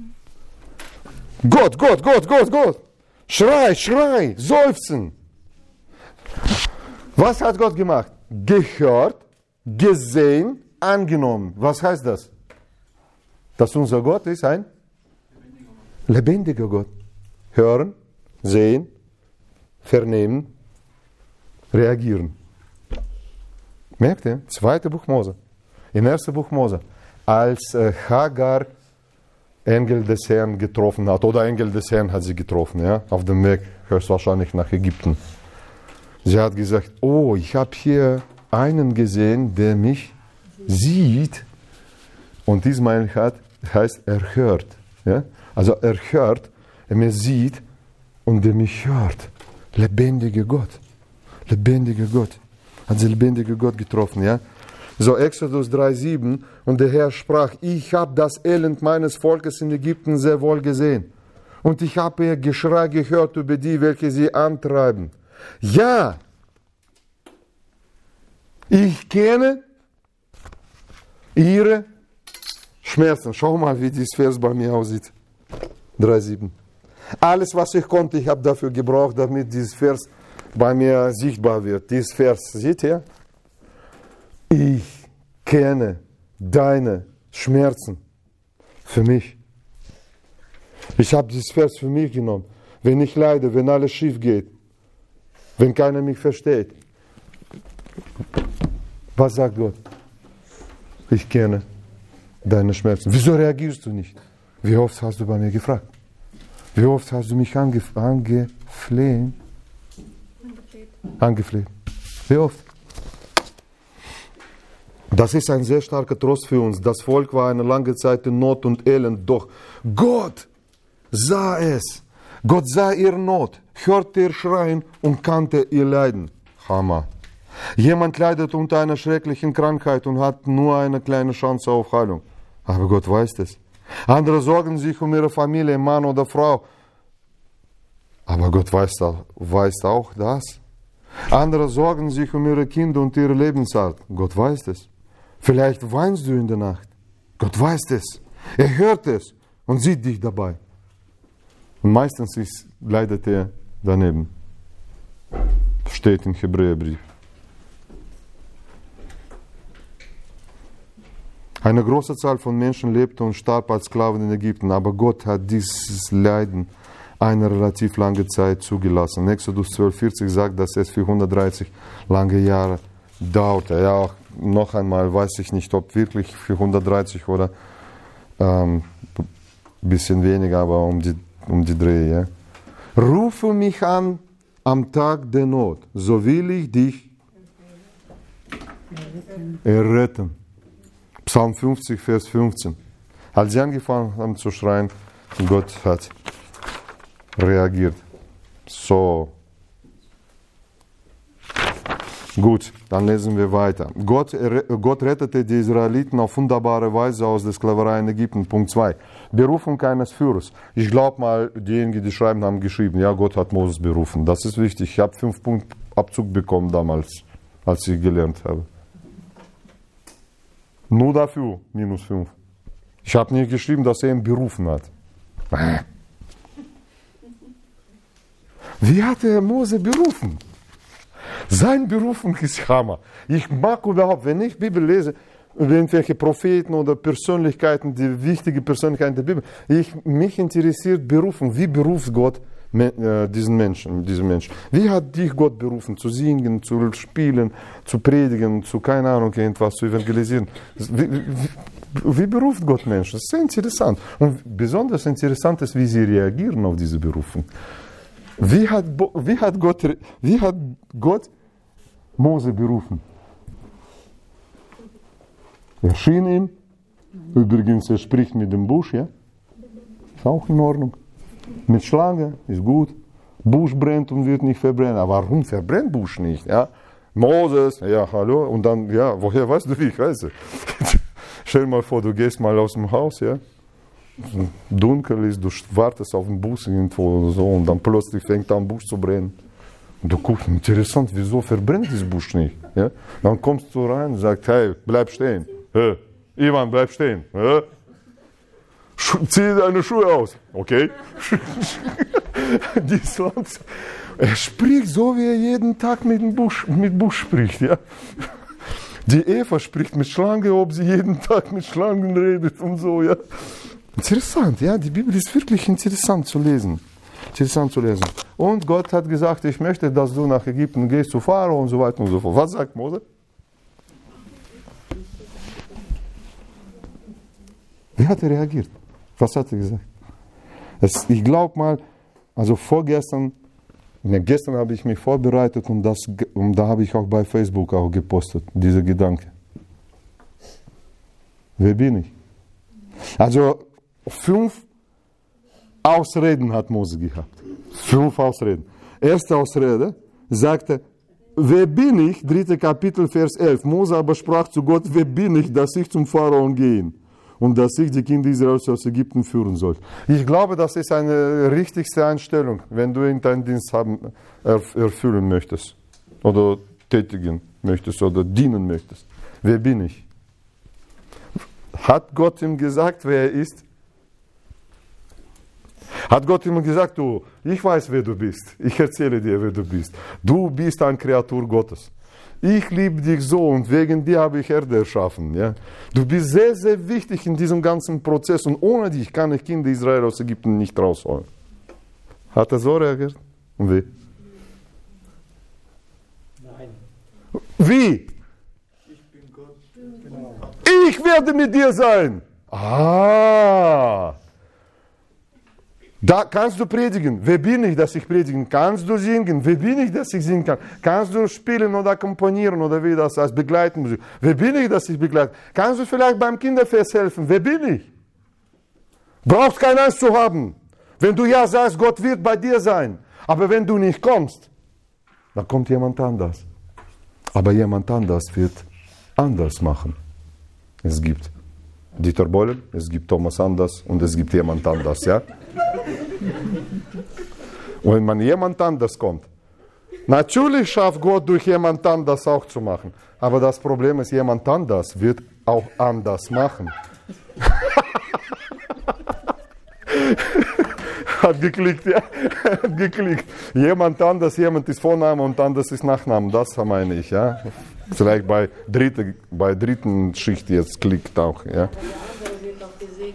Gott, Gott, Gott, Gott, Gott. Schrei, Schrei, Seufzen. Was hat Gott gemacht? Gehört, gesehen, angenommen. Was heißt das? Dass unser Gott ist ein lebendiger Gott. Hören, sehen, vernehmen, reagieren. Merkt ihr? Zweite Buch Mose. Im ersten Buch Mose. Als äh, Hagar Engel des Herrn getroffen hat, oder Engel des Herrn hat sie getroffen, ja, auf dem Weg höchstwahrscheinlich nach Ägypten. Sie hat gesagt, oh, ich habe hier einen gesehen, der mich sieht. Und Ismael hat, heißt, er hört. Ja? Also er hört, er mir sieht und der mich hört. Lebendiger Gott. Lebendiger Gott. Hat sie lebendiger Gott getroffen. Ja? So Exodus drei sieben. Und der Herr sprach, ich habe das Elend meines Volkes in Ägypten sehr wohl gesehen. Und ich habe ihr Geschrei gehört über die, welche sie antreiben. Ja, ich kenne ihre Schmerzen. Schau mal, wie dieses Vers bei mir aussieht. drei sieben. Alles, was ich konnte, ich habe dafür gebraucht, damit dieses Vers bei mir sichtbar wird. Dieses Vers, seht ihr? Ich kenne deine Schmerzen für mich. Ich habe dieses Vers für mich genommen. Wenn ich leide, wenn alles schief geht, wenn keiner mich versteht. Was sagt Gott? Ich kenne deine Schmerzen. Wieso reagierst du nicht? Wie oft hast du bei mir gefragt? Wie oft hast du mich angef angefleht? Angefleht. Wie oft? Das ist ein sehr starker Trost für uns. Das Volk war eine lange Zeit in Not und Elend, doch Gott sah es. Gott sah ihre Not, hörte ihr Schreien und kannte ihr Leiden. Hammer. Jemand leidet unter einer schrecklichen Krankheit und hat nur eine kleine Chance auf Heilung. Aber Gott weiß es. Andere sorgen sich um ihre Familie, Mann oder Frau. Aber Gott weiß auch, weiß auch das. Andere sorgen sich um ihre Kinder und ihre Lebensart. Gott weiß es. Vielleicht weinst du in der Nacht. Gott weiß es. Er hört es und sieht dich dabei. Und meistens ist, leidet er daneben. Steht im Hebräerbrief. Eine große Zahl von Menschen lebte und starb als Sklaven in Ägypten, aber Gott hat dieses Leiden eine relativ lange Zeit zugelassen. Exodus zwölf vierzig sagt, dass es für hundertdreißig lange Jahre dauerte. Ja, auch noch einmal weiß ich nicht, ob wirklich für hundertdreißig oder ein ähm, bisschen weniger, aber um die, um die Dreh. Ja. Rufe mich an am Tag der Not, so will ich dich erretten. Psalm fünfzig, Vers fünfzehn. Als sie angefangen haben zu schreien, Gott hat reagiert. So. Gut, dann lesen wir weiter. Gott, Gott rettete die Israeliten auf wunderbare Weise aus der Sklaverei in Ägypten. Punkt zwei. Berufung eines Führers. Ich glaube mal, diejenigen, die schreiben, haben geschrieben, ja, Gott hat Moses berufen. Das ist wichtig. Ich habe fünf Punkte Abzug bekommen damals, als ich gelernt habe. Nur dafür minus fünf. Ich habe nicht geschrieben, dass er ihn berufen hat. Wie hat er Mose berufen? Sein Berufung ist Hammer. Ich mag überhaupt, wenn ich Bibel lese, über irgendwelche Propheten oder Persönlichkeiten, die wichtige Persönlichkeiten der Bibel, ich, mich interessiert Berufung. Wie beruft Gott äh, diesen Menschen, diesen Menschen? Wie hat dich Gott berufen? Zu singen, zu spielen, zu predigen, zu, keine Ahnung, irgendwas zu evangelisieren? Wie, wie, wie beruft Gott Menschen? Das ist sehr interessant. Und besonders interessant ist, wie sie reagieren auf diese Berufung. Wie hat, wie hat, Gott, wie hat Gott Mose berufen? Er schien ihm. Übrigens, er spricht mit dem Busch, ja? Ist auch in Ordnung. Mit Schlange, ist gut. Busch brennt und wird nicht verbrennen. Aber warum verbrennt Busch nicht? Ja? Moses, ja, hallo. Und dann, ja, woher weißt du, wie ich heiße? Stell dir mal vor, du gehst mal aus dem Haus, ja? Dunkel ist, du wartest auf den Bus irgendwo oder so und dann plötzlich fängt an, Busch zu brennen. Und du guckst, interessant, wieso verbrennt das Busch nicht? Ja? Dann kommst du rein und sagst, hey, bleib stehen. Hey, Ivan, bleib stehen. Hey. Zieh deine Schuhe aus. Okay. Er spricht so, wie er jeden Tag mit dem Busch, mit Busch spricht. Ja? Die Eva spricht mit Schlange, ob sie jeden Tag mit Schlangen redet und so. Ja? Interessant, ja, die Bibel ist wirklich interessant zu lesen. Interessant zu lesen. Und Gott hat gesagt, ich möchte, dass du nach Ägypten gehst zu Pharao und so weiter und so fort. Was sagt Mose? Wie hat er reagiert? Was hat er gesagt? Das, ich glaube mal, also vorgestern, ja, gestern habe ich mich vorbereitet und, das, und da habe ich auch bei Facebook auch gepostet, diese Gedanke. Wer bin ich? Also, fünf Ausreden hat Mose gehabt. Fünf Ausreden. Erste Ausrede sagte, wer bin ich? Dritte Kapitel, Vers elf. Mose aber sprach zu Gott, wer bin ich, dass ich zum Pharao gehen und dass ich die Kinder Israels aus Ägypten führen soll. Ich glaube, das ist eine richtigste Einstellung, wenn du irgendeinen Dienst haben, erfüllen möchtest oder tätigen möchtest oder dienen möchtest. Wer bin ich? Hat Gott ihm gesagt, wer er ist? Hat Gott ihm gesagt, du, ich weiß, wer du bist. Ich erzähle dir, wer du bist. Du bist eine Kreatur Gottes. Ich liebe dich so und wegen dir habe ich Erde erschaffen. Ja? Du bist sehr, sehr wichtig in diesem ganzen Prozess und ohne dich kann ich Kinder Israel aus Ägypten nicht rausholen. Hat er so reagiert? Und wie? Nein. Wie? Ich bin Gott. Genau. Ich werde mit dir sein. Ah. Da kannst du predigen. Wer bin ich, dass ich predigen kann? Kannst du singen? Wer bin ich, dass ich singen kann? Kannst du spielen oder akkompanieren oder wie das heißt, begleiten? Wer bin ich, dass ich begleite? Kannst du vielleicht beim Kinderfest helfen? Wer bin ich? Brauchst keine Angst zu haben. Wenn du ja sagst, Gott wird bei dir sein. Aber wenn du nicht kommst, dann kommt jemand anders. Aber jemand anders wird anders machen. Es gibt Dieter Bohlen, es gibt Thomas Anders und es gibt jemand anders, ja? Und wenn man jemand anders kommt, natürlich schafft Gott durch jemand anders auch zu machen. Aber das Problem ist, jemand anders wird auch anders machen. Hat geklickt, ja? Hat geklickt. Jemand anders, jemand ist Vorname und anders ist Nachname. Das meine ich, ja? Vielleicht bei dritte, bei dritten Schicht jetzt klickt auch, ja? Der andere wird auch gesegnet.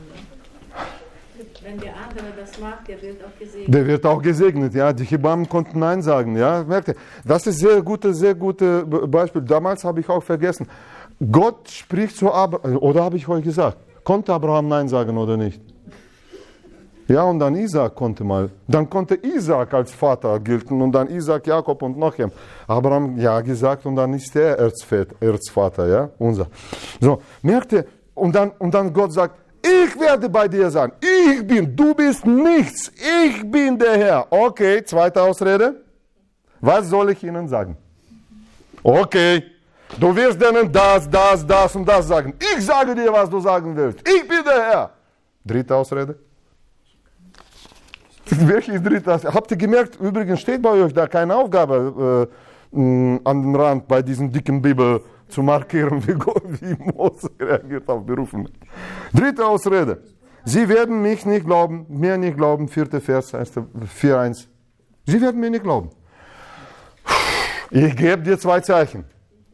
Wenn der andere das macht, der wird auch gesegnet. Der wird auch gesegnet, ja. Die Hebammen konnten Nein sagen, ja. Merkt ihr? Das ist sehr gute, sehr gute Beispiel. Damals habe ich auch vergessen. Gott spricht zu Abraham, oder habe ich euch gesagt? Konnte Abraham Nein sagen oder nicht? Ja, und dann Isaac konnte mal. Dann konnte Isaac als Vater gelten und dann Isaac, Jakob und noch jemand. Abraham ja gesagt und dann ist der Erzvater, ja, unser. So, merkt ihr? Und dann, und dann Gott sagt, ich werde bei dir sein. Ich bin, du bist nichts. Ich bin der Herr. Okay, zweite Ausrede. Was soll ich Ihnen sagen? Okay, du wirst denen das, das, das und das sagen. Ich sage dir, was du sagen willst. Ich bin der Herr. Dritte Ausrede. Welche ist dritte Ausrede? Habt ihr gemerkt, übrigens steht bei euch da keine Aufgabe äh, mh, an dem Rand bei diesen dicken Bibel zu markieren, wie, Gott, wie Mose reagiert auf Berufung. Dritte Ausrede. Sie werden mich nicht glauben, mir nicht glauben, vierte Vers, vier eins. Sie werden mir nicht glauben. Ich gebe dir zwei Zeichen.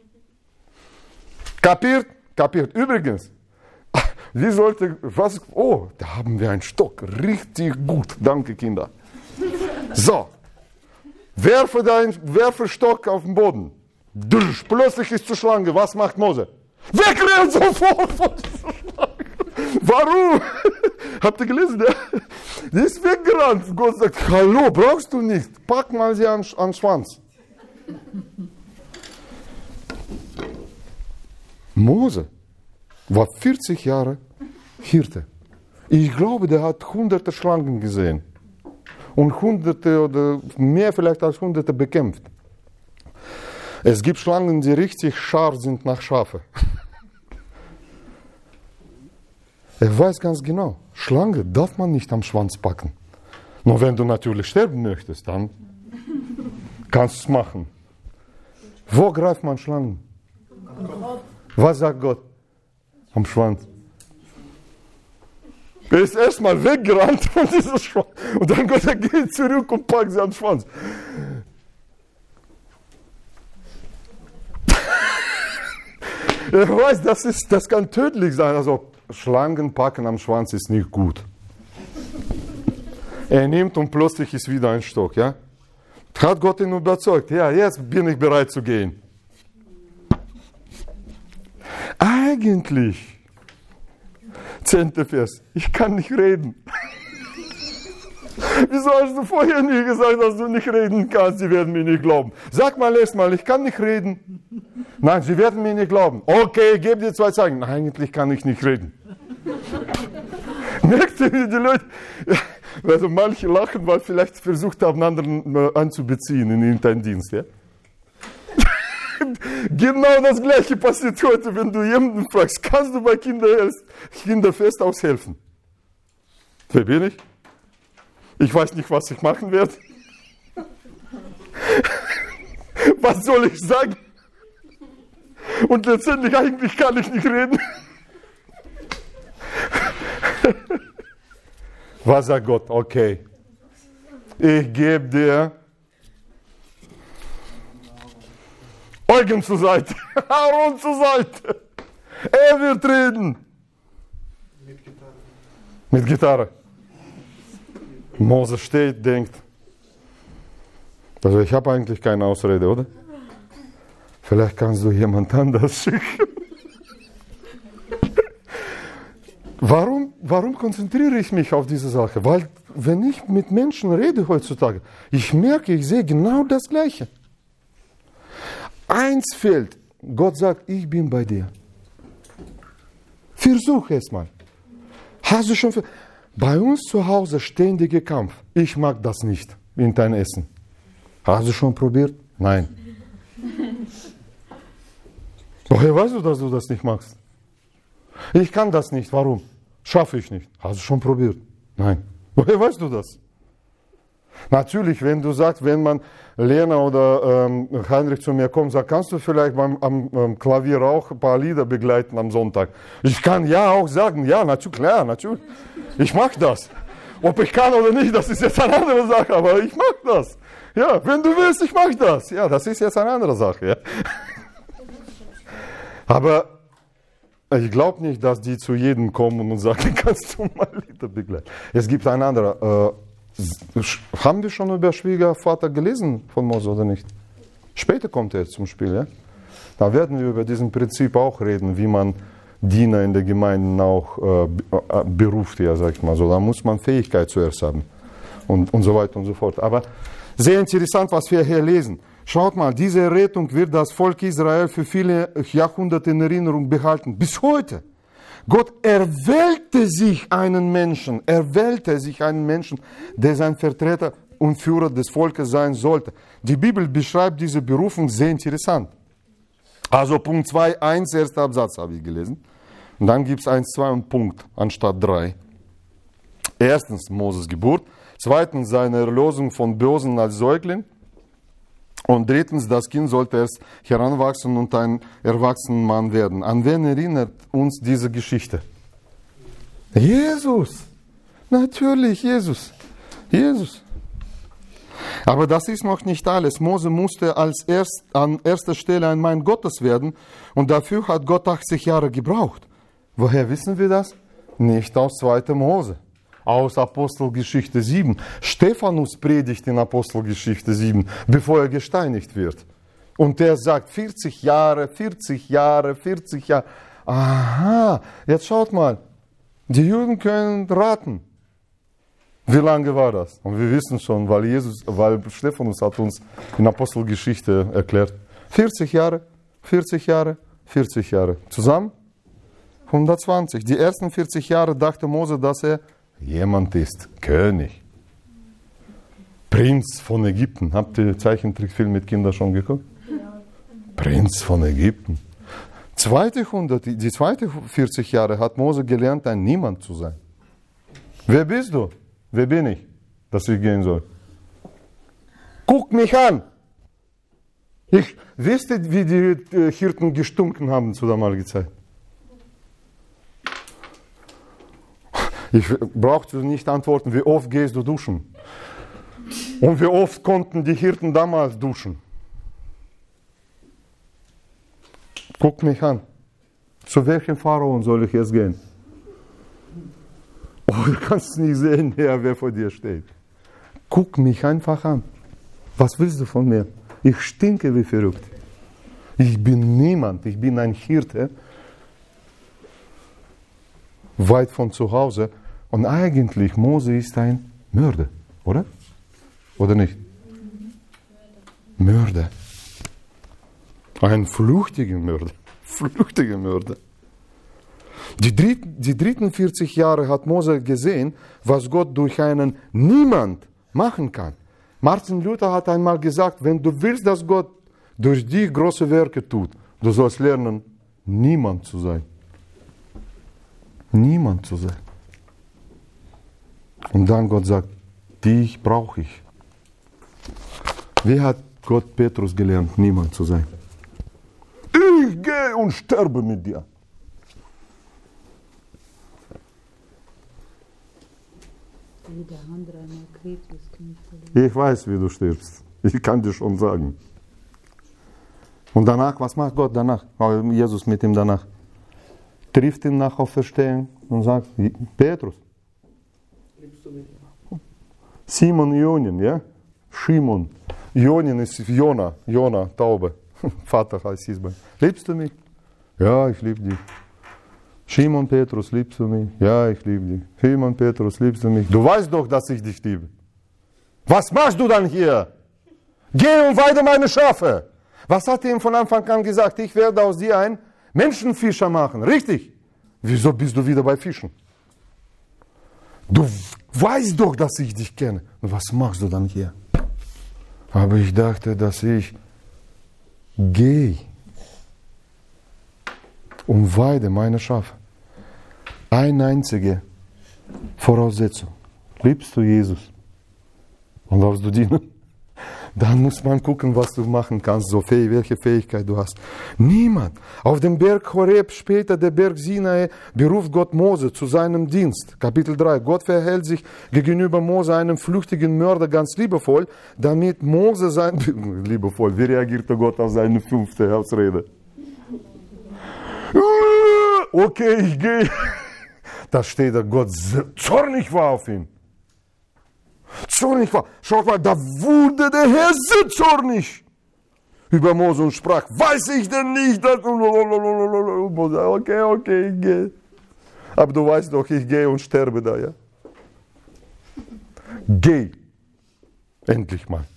Kapiert? Kapiert. Übrigens, wie sollte, was, oh, da haben wir einen Stock. Richtig gut. Danke, Kinder. So. Werfe deinen, werfe Stock auf den Boden. Dusch, plötzlich ist die Schlange. Was macht Mose? Wegrennt sofort von dieser Schlange. Warum? Habt ihr gelesen? Ja? Die ist weggerannt. Gott sagt, hallo, brauchst du nicht. Pack mal sie an, an den Schwanz. Mose war vierzig Jahre Hirte. Ich glaube, der hat hunderte Schlangen gesehen. Und hunderte oder mehr vielleicht als hunderte bekämpft. Es gibt Schlangen, die richtig scharf sind nach Schafe. Er weiß ganz genau, Schlange darf man nicht am Schwanz packen. Nur wenn du natürlich sterben möchtest, dann kannst du es machen. Wo greift man Schlangen? Was sagt Gott? Am Schwanz. Er ist erstmal weggerannt von diesem Schwanz. Und dann Gott, er geht zurück und packt sie am Schwanz. Er weiß, das, ist, das kann tödlich sein. Also Schlangen packen am Schwanz ist nicht gut. Er nimmt und plötzlich ist wieder ein Stock. Ja? Hat Gott ihn überzeugt. Ja, jetzt bin ich bereit zu gehen. Eigentlich, zehnter Vers, ich kann nicht reden. Wieso hast du vorher nie gesagt, dass du nicht reden kannst? Sie werden mir nicht glauben. Sag mal erst mal, ich kann nicht reden. Nein, sie werden mir nicht glauben. Okay, ich gebe dir zwei Zeichen. Nein, eigentlich kann ich nicht reden. Merkt ihr, wie die Leute, also manche lachen, weil vielleicht versucht haben, anderen anzubeziehen in irgendeinen Dienst. Ja? Genau das Gleiche passiert heute, wenn du jemanden fragst, kannst du bei Kinderfest, Kinderfest aushelfen? Wer bin ich? Ich weiß nicht, was ich machen werde. Was soll ich sagen? Und letztendlich, eigentlich kann ich nicht reden. Was sagt Gott? Okay, ich gebe dir Eugen zur Seite, Aaron zur Seite. Er wird reden. Mit Gitarre. Mit Gitarre. Mose steht, denkt, also ich habe eigentlich keine Ausrede, oder? Vielleicht kannst du jemand anders schicken. Warum, warum konzentriere ich mich auf diese Sache? Weil wenn ich mit Menschen rede heutzutage, ich merke, ich sehe genau das Gleiche. Eins fehlt. Gott sagt, ich bin bei dir. Versuch es mal. Hast du schon... Ver- Bei uns zu Hause ständiger Kampf. Ich mag das nicht in dein Essen. Hast du schon probiert? Nein. Woher weißt du, dass du das nicht magst? Ich kann das nicht. Warum? Schaffe ich nicht. Hast du schon probiert? Nein. Woher weißt du das? Natürlich, wenn du sagst, wenn man Lena oder ähm, Heinrich zu mir kommt und sagt, kannst du vielleicht beim am, am Klavier auch ein paar Lieder begleiten am Sonntag? Ich kann ja auch sagen, ja, natürlich, klar, natürlich. Ich mache das. Ob ich kann oder nicht, das ist jetzt eine andere Sache, aber ich mache das. Ja, wenn du willst, ich mache das. Ja, das ist jetzt eine andere Sache. Ja. Aber ich glaube nicht, dass die zu jedem kommen und sagen, kannst du mal Lieder begleiten. Es gibt ein anderer. Äh, haben wir schon über Schwiegervater gelesen von Mose oder nicht? Später kommt er zum Spiel. Ja? Da werden wir über diesen Prinzip auch reden, wie man Diener in der Gemeinde auch äh, beruft, ja, sag ich mal so. Da muss man Fähigkeit zuerst haben und, und so weiter und so fort. Aber sehr interessant, was wir hier lesen. Schaut mal, diese Errettung wird das Volk Israel für viele Jahrhunderte in Erinnerung behalten. Bis heute. Gott erwählte sich einen Menschen, erwählte sich einen Menschen, der sein Vertreter und Führer des Volkes sein sollte. Die Bibel beschreibt diese Berufung sehr interessant. Also Punkt zwei, eins, erster Absatz habe ich gelesen. Und dann gibt es eins, zwei und Punkt anstatt drei. Erstens Moses Geburt. Zweitens seine Erlösung von Bösen als Säugling. Und drittens, das Kind sollte erst heranwachsen und ein erwachsener Mann werden. An wen erinnert uns diese Geschichte? Jesus! Natürlich, Jesus. Jesus. Aber das ist noch nicht alles. Mose musste als erst, an erster Stelle ein Mann Gottes werden und dafür hat Gott achtzig Jahre gebraucht. Woher wissen wir das? Nicht aus zweiter Mose. Aus Apostelgeschichte sieben. Stephanus predigt in Apostelgeschichte sieben, bevor er gesteinigt wird. Und der sagt vierzig Jahre, vierzig Jahre, vierzig Jahre. Aha, jetzt schaut mal. Die Juden können raten. Wie lange war das? Und wir wissen schon, weil, Jesus, weil Stephanus hat uns in Apostelgeschichte erklärt. vierzig Jahre, vierzig Jahre, vierzig Jahre. Zusammen hundertzwanzig. Die ersten vierzig Jahre dachte Mose, dass er jemand ist, König. Prinz von Ägypten. Habt ihr Zeichentrickfilm mit Kindern schon geguckt? Ja. Prinz von Ägypten. Zweite hundert, die zweite vierzig Jahre hat Mose gelernt, ein Niemand zu sein. Wer bist du? Wer bin ich, dass ich gehen soll? Guck mich an! Ich, wisst ihr, wie die äh, Hirten gestunken haben zu damaliger Zeit? Ich brauchte nicht antworten, wie oft gehst du duschen? Und wie oft konnten die Hirten damals duschen? Guck mich an. Zu welchem Pharao soll ich jetzt gehen? Oh, du kannst nicht sehen, ja, wer vor dir steht. Guck mich einfach an. Was willst du von mir? Ich stinke wie verrückt. Ich bin niemand, ich bin ein Hirte. Weit von zu Hause. Und eigentlich, Mose ist ein Mörder, oder? Oder nicht? Mörder. Ein flüchtiger Mörder. Flüchtiger Mörder. Die, dritt, die dritten vierzig Jahre hat Mose gesehen, was Gott durch einen Niemand machen kann. Martin Luther hat einmal gesagt, wenn du willst, dass Gott durch dich große Werke tut, du sollst lernen, niemand zu sein. Niemand zu sein. Und dann Gott sagt, dich brauche ich. Wie hat Gott Petrus gelernt, niemand zu sein? Ich gehe und sterbe mit dir. Ich weiß, wie du stirbst. Ich kann dir schon sagen. Und danach, was macht Gott danach? Jesus mit ihm danach. Trifft ihn nach Auferstehung und sagt, Petrus. Simon Ionin, ja? Shimon. Ionin ist Jona, Jona, Taube. Vater heißt es bei. Liebst du mich? Ja, ich liebe dich. Simon Petrus, liebst du mich? Ja, ich liebe dich. Simon Petrus, liebst du mich? Du weißt doch, dass ich dich liebe. Was machst du dann hier? Geh und weide meine Schafe. Was hat er ihm von Anfang an gesagt? Ich werde aus dir ein Menschenfischer machen. Richtig. Wieso bist du wieder bei Fischen? Du weißt doch, dass ich dich kenne. Was machst du dann hier? Aber ich dachte, dass ich gehe und weide meine Schafe. Eine einzige Voraussetzung. Liebst du Jesus und darfst du dienen? Dann muss man gucken, was du machen kannst, so fähig, welche Fähigkeit du hast. Niemand. Auf dem Berg Horeb, später der Berg Sinai, beruft Gott Mose zu seinem Dienst. Kapitel drei. Gott verhält sich gegenüber Mose, einem flüchtigen Mörder, ganz liebevoll, damit Mose sein... Liebevoll, wie reagierte Gott auf seine fünfte Ausrede? Okay, ich gehe. Da steht da, Gott zornig war auf ihn. Zornig war. Schaut mal, da wurde der Herr sehr zornig über Mose und sprach, weiß ich denn nicht, dass... Okay, okay, ich gehe. Aber du weißt doch, ich gehe und sterbe da, ja? Geh. Endlich mal.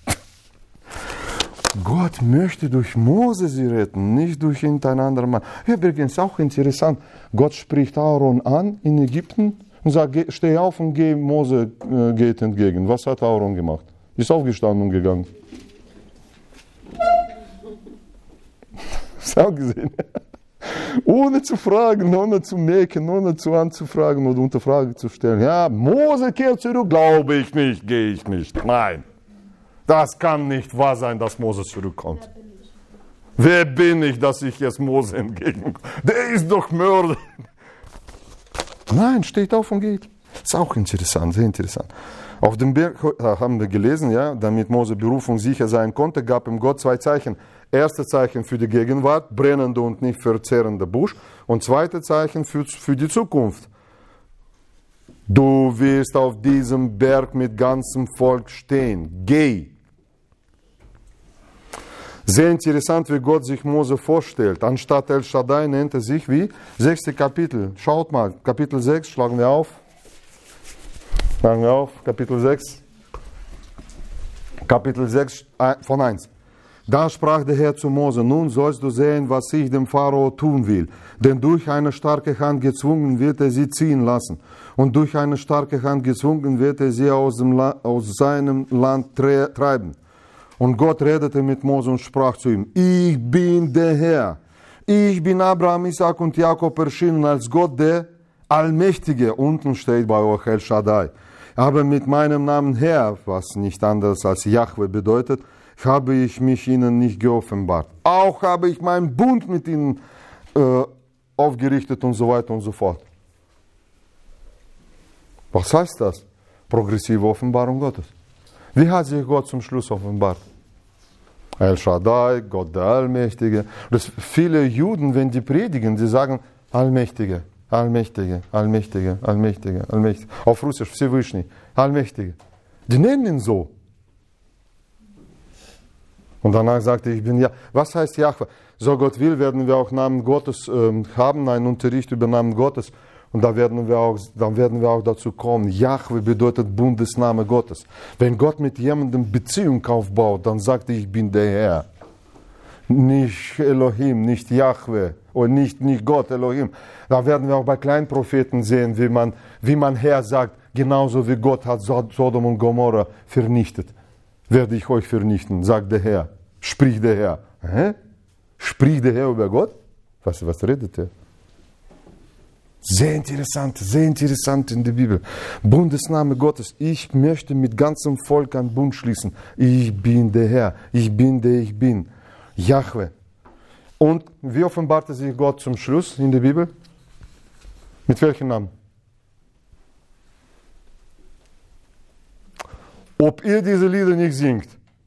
Gott möchte durch Mose sie retten, nicht durch irgendeinen anderen Mann. Übrigens auch interessant, Gott spricht Aaron an in Ägypten und sagt, steh auf und geh, Mose äh, geht entgegen. Was hat Aaron gemacht? Ist aufgestanden und gegangen. Hast du auch gesehen? Ohne zu fragen, ohne zu merken, ohne zu anzufragen oder unter Frage zu stellen. Ja, Mose kehrt zurück, glaube ich nicht, gehe ich nicht. Nein, das kann nicht wahr sein, dass Mose zurückkommt. Wer bin ich, dass ich jetzt Mose entgegenkomme? Der ist doch Mörder. Nein, steht auf und geht. Ist auch interessant, sehr interessant. Auf dem Berg haben wir gelesen, ja, damit Mose Berufung sicher sein konnte, gab ihm Gott zwei Zeichen. Erste Zeichen für die Gegenwart, brennender und nicht verzehrender Busch. Und zweite Zeichen für, für die Zukunft. Du wirst auf diesem Berg mit ganzem Volk stehen. Geh. Sehr interessant, wie Gott sich Mose vorstellt. Anstatt El Shaddai nennt er sich wie? Sechste Kapitel. Schaut mal, Kapitel sechs, schlagen wir auf. Schlagen wir auf, Kapitel sechs. Kapitel sechs von eins. Da sprach der Herr zu Mose, nun sollst du sehen, was ich dem Pharao tun will. Denn durch eine starke Hand gezwungen wird er sie ziehen lassen. Und durch eine starke Hand gezwungen wird er sie aus, dem La- aus seinem Land tre- treiben. Und Gott redete mit Mose und sprach zu ihm, ich bin der Herr. Ich bin Abraham, Isaac und Jakob erschienen als Gott der Allmächtige. Unten steht bei euch El Shaddai. Aber mit meinem Namen Herr, was nicht anders als Jahwe bedeutet, habe ich mich ihnen nicht geoffenbart. Auch habe ich meinen Bund mit ihnen äh, aufgerichtet und so weiter und so fort. Was heißt das? Progressive Offenbarung Gottes. Wie hat sich Gott zum Schluss offenbart? El Shaddai, Gott der Allmächtige. Das viele Juden, wenn die predigen, die sagen Allmächtige, Allmächtige, Allmächtige, Allmächtige, Allmächtige. Auf Russisch Всевышний, Allmächtige. Die nennen ihn so. Und danach sagte ich, ich bin ja. Was heißt Jahwe? So Gott will, werden wir auch Namen Gottes ähm, haben, einen Unterricht über Namen Gottes. Und da werden wir auch, dann werden wir auch dazu kommen. Jahwe bedeutet Bundesname Gottes. Wenn Gott mit jemandem Beziehung aufbaut, dann sagt er, ich bin der Herr. Nicht Elohim, nicht Jahwe und nicht, nicht Gott, Elohim. Da werden wir auch bei kleinen Propheten sehen, wie man, wie man Herr sagt, genauso wie Gott hat Sodom und Gomorra vernichtet. Werde ich euch vernichten, sagt der Herr. Spricht der Herr. Hä? Spricht der Herr über Gott? Was, was redet er? Sehr interessant, sehr interessant in der Bibel. Bundesname Gottes. Ich möchte mit ganzem Volk einen Bund schließen. Ich bin der Herr. Ich bin der ich bin. Jahwe. Und wie offenbarte sich Gott zum Schluss in der Bibel? Mit welchem Namen? Ob ihr diese Lieder nicht singt.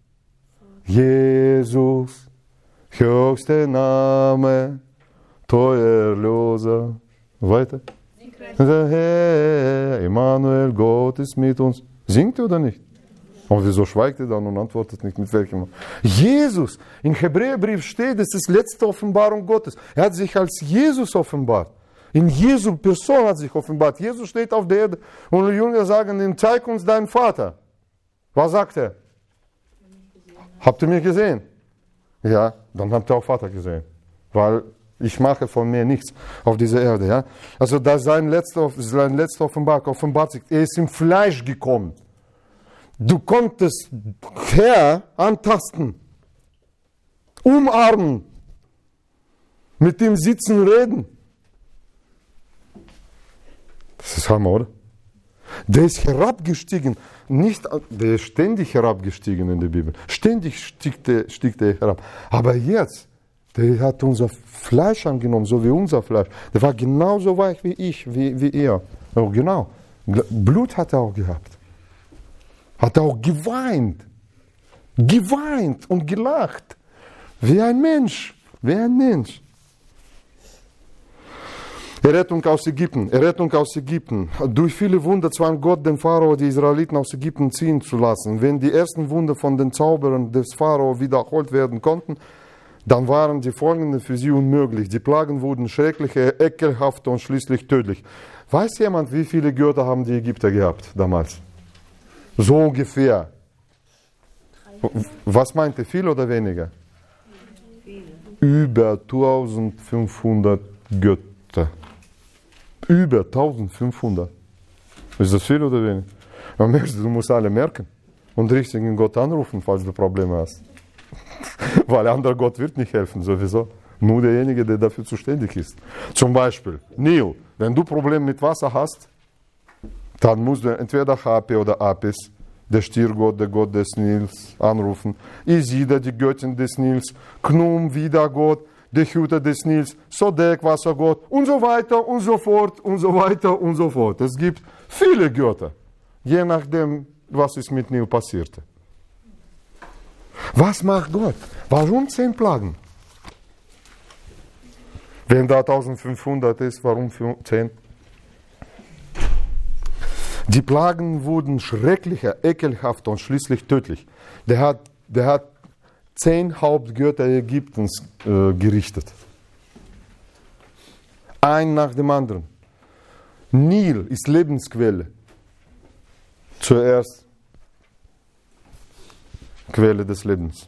Jesus, höchster Name, teuer Erlöser. Weiter. Der Herr, Emmanuel, Gott ist mit uns. Singt ihr oder nicht? Aber wieso schweigt ihr dann und antwortet nicht mit welchem? Jesus, im Hebräerbrief steht, das ist die letzte Offenbarung Gottes. Er hat sich als Jesus offenbart. In Jesu Person hat sich offenbart. Jesus steht auf der Erde und die Jünger sagen ihm, zeig uns deinen Vater. Was sagt er? Habt ihr mich gesehen? Ja, dann habt ihr auch Vater gesehen. Weil ich mache von mir nichts auf dieser Erde. Ja? Also das ist sein letzter, sein letzter Offenbarung. Offenbart sich. Er ist im Fleisch gekommen. Du konntest Herr antasten, umarmen, mit ihm sitzen, reden. Das ist Hammer, oder? Der ist herabgestiegen. Nicht, der ist ständig herabgestiegen in der Bibel. Ständig stieg der, stieg der herab. Aber jetzt, der hat unser Fleisch angenommen, so wie unser Fleisch. Der war genauso weich wie ich, wie, wie er. Oh, genau. Blut hat er auch gehabt. Hat er auch geweint. Geweint und gelacht. Wie ein Mensch. Wie ein Mensch. Errettung aus Ägypten. Errettung aus Ägypten. Durch viele Wunder zwang Gott den Pharao, die Israeliten aus Ägypten ziehen zu lassen. Wenn die ersten Wunder von den Zauberern des Pharao wiederholt werden konnten, dann waren die folgenden für sie unmöglich. Die Plagen wurden schrecklicher, ekelhafter und schließlich tödlich. Weiß jemand, wie viele Gürtel haben die Ägypter gehabt damals? So ungefähr. Was meint ihr, viel oder weniger? Über eintausendfünfhundert Götter. Über eintausendfünfhundert. Ist das viel oder wenig? Aber merkst du, du musst alle merken und richtigen Gott anrufen, falls du Probleme hast. Weil anderer Gott wird nicht helfen, sowieso. Nur derjenige, der dafür zuständig ist. Zum Beispiel, Neil, wenn du Probleme mit Wasser hast, dann musst du entweder Hapi oder Apis, der Stiergott, der Gott des Nils, anrufen. Isida, die Göttin des Nils, Knum, wieder Gott, der Hüter des Nils, Sodek, Wassergott und so weiter und so fort und so weiter und so fort. Es gibt viele Götter, je nachdem, was ist mit Nil passierte. Was macht Gott? Warum zehn Plagen? Wenn da eintausendfünfhundert ist, warum zehn? Die Plagen wurden schrecklicher, ekelhafter und schließlich tödlich. Der hat, der hat zehn Hauptgötter Ägyptens äh, gerichtet. Ein nach dem anderen. Nil ist Lebensquelle. Zuerst Quelle des Lebens.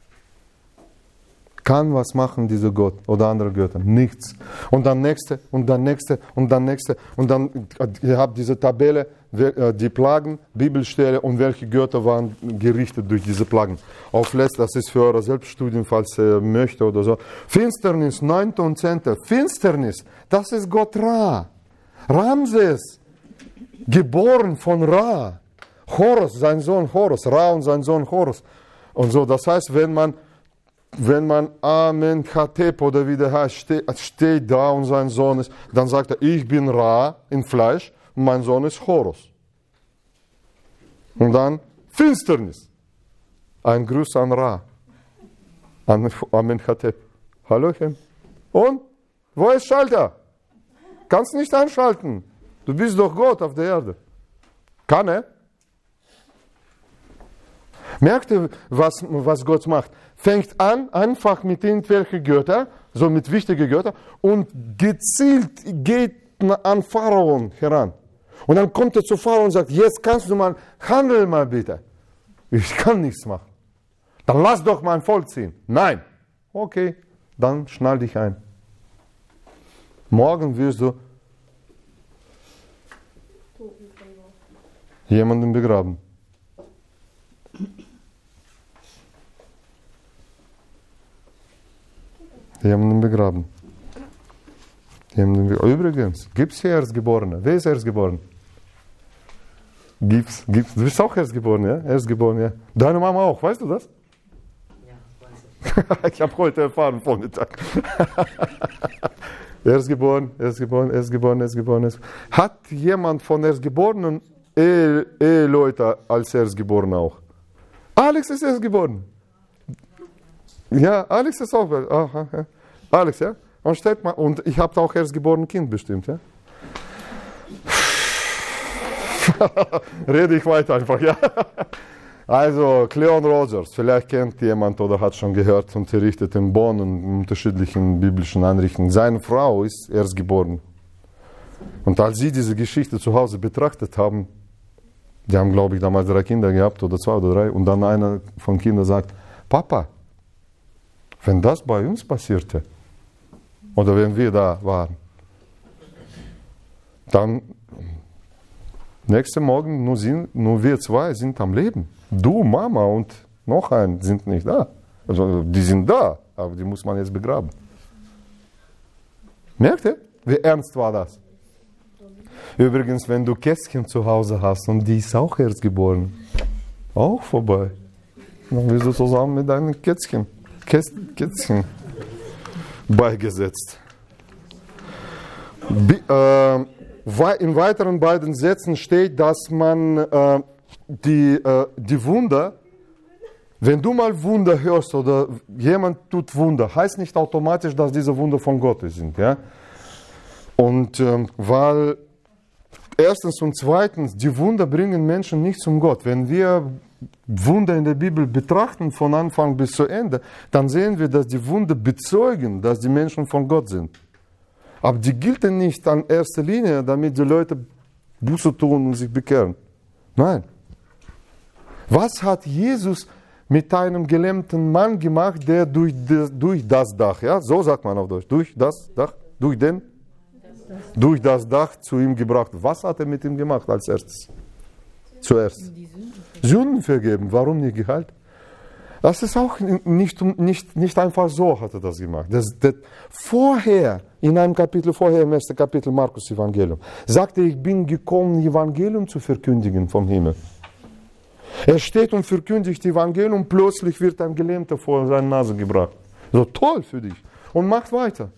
Kann was machen dieser Gott oder andere Götter? Nichts. Und dann nächste und dann nächste und dann nächste und dann, ihr habt diese Tabelle, die Plagen, Bibelstelle und welche Götter waren gerichtet durch diese Plagen. Auflässt, das ist für eure Selbststudien, falls ihr möchtet oder so. Finsternis, neunte und zehnte. Finsternis, das ist Gott Ra. Ramses, geboren von Ra. Horus, sein Sohn Horus. Ra und sein Sohn Horus. Und so, das heißt, wenn man Wenn man Amenhotep oder wie der heißt, steht, steht da und sein Sohn ist, dann sagt er, ich bin Ra in Fleisch und mein Sohn ist Horus. Und dann Finsternis. Ein Gruß an Ra, an Amenhotep. Hallöchen. Und? Wo ist Schalter? Kannst nicht einschalten. Du bist doch Gott auf der Erde. Kann er? Merkt ihr, was, was Gott macht? Fängt an, einfach mit irgendwelchen Göttern, so mit wichtigen Göttern, und gezielt geht an Pharaon heran. Und dann kommt er zu Pharao und sagt, jetzt kannst du mal, handel mal bitte. Ich kann nichts machen. Dann lass doch mein Volk ziehen. Nein. Okay, dann schnall dich ein. Morgen wirst du jemanden begraben. Jemanden begraben. Jemanden begraben. Übrigens, gibt es hier Erstgeborene? Wer ist Erstgeboren? Gibt's, gibt's. Du bist auch Erstgeboren, ja? Erstgeboren, ja. Deine Mama auch, weißt du das? Ja, weiß ich. Ich habe heute erfahren, Vormittag. Erstgeboren, Erstgeboren, Erstgeboren, Erstgeboren, Erstgeboren. Hat jemand von Erstgeborenen Ehe, Eheleute als Erstgeboren auch? Alex ist Erstgeboren. Ja, Alex ist auch. Aha, ja. Alex, ja? Und, steht mal, und ich habe auch erstgeborenes Kind bestimmt, ja? Rede ich weiter einfach, ja? Also, Cleon Rogers, vielleicht kennt jemand oder hat schon gehört, unterrichtet in Bonn in unterschiedlichen biblischen Einrichtungen. Seine Frau ist erstgeboren. Und als sie diese Geschichte zu Hause betrachtet haben, die haben, glaube ich, damals drei Kinder gehabt oder zwei oder drei, und dann einer von Kindern sagt, Papa, wenn das bei uns passierte, oder wenn wir da waren, dann nächsten Morgen nur, sind, nur wir zwei sind am Leben. Du, Mama und noch ein sind nicht da. Also die sind da, aber die muss man jetzt begraben. Merkt ihr, wie ernst war das? Übrigens, wenn du Kästchen zu Hause hast und die ist auch erst geboren, auch vorbei. Dann wirst du zusammen mit deinen Kätzchen. Kätzchen beigesetzt. Bi, äh, in weiteren beiden Sätzen steht, dass man äh, die, äh, die Wunder, wenn du mal Wunder hörst oder jemand tut Wunder, heißt nicht automatisch, dass diese Wunder von Gott sind. Ja? Und äh, weil erstens und zweitens, die Wunder bringen Menschen nicht zum Gott. Wenn wir Wunder in der Bibel betrachten, von Anfang bis zu Ende, dann sehen wir, dass die Wunder bezeugen, dass die Menschen von Gott sind. Aber die gelten nicht an erster Linie, damit die Leute Buße tun und sich bekehren. Nein. Was hat Jesus mit einem gelähmten Mann gemacht, der durch das, durch das Dach, ja, so sagt man auf Deutsch, durch das Dach, durch den, durch das Dach zu ihm gebracht? Was hat er mit ihm gemacht als erstes? Zuerst. Sünden vergeben. Warum nicht geheilt? Das ist auch nicht, nicht, nicht einfach so, hat er das gemacht. Das, das, vorher, in einem Kapitel vorher, im ersten Kapitel Markus Evangelium, sagte er, ich bin gekommen, Evangelium zu verkündigen vom Himmel. Er steht und verkündigt Evangelium und plötzlich wird ein Gelähmter vor seine Nase gebracht. So toll für dich. Und macht weiter.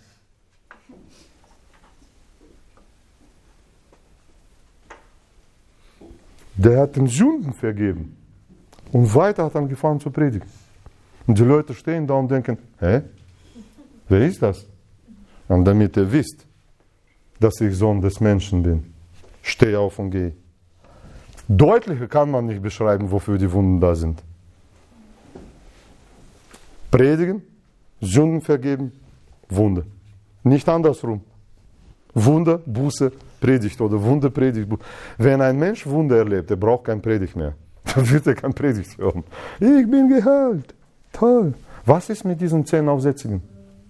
Der hat den Sünden vergeben. Und weiter hat er angefangen zu predigen. Und die Leute stehen da und denken, hä? Wer ist das? Und damit ihr wisst, dass ich Sohn des Menschen bin, steh auf und geh. Deutlicher kann man nicht beschreiben, wofür die Wunden da sind. Predigen, Sünden vergeben, Wunde. Nicht andersrum. Wunder, Buße, Predigt oder Wunder, Predigt, Buße. Wenn ein Mensch Wunder erlebt, der braucht kein Predigt mehr. Dann wird er kein Predigt hören. Ich bin geheilt. Toll. Was ist mit diesen zehn Aufsätzigen?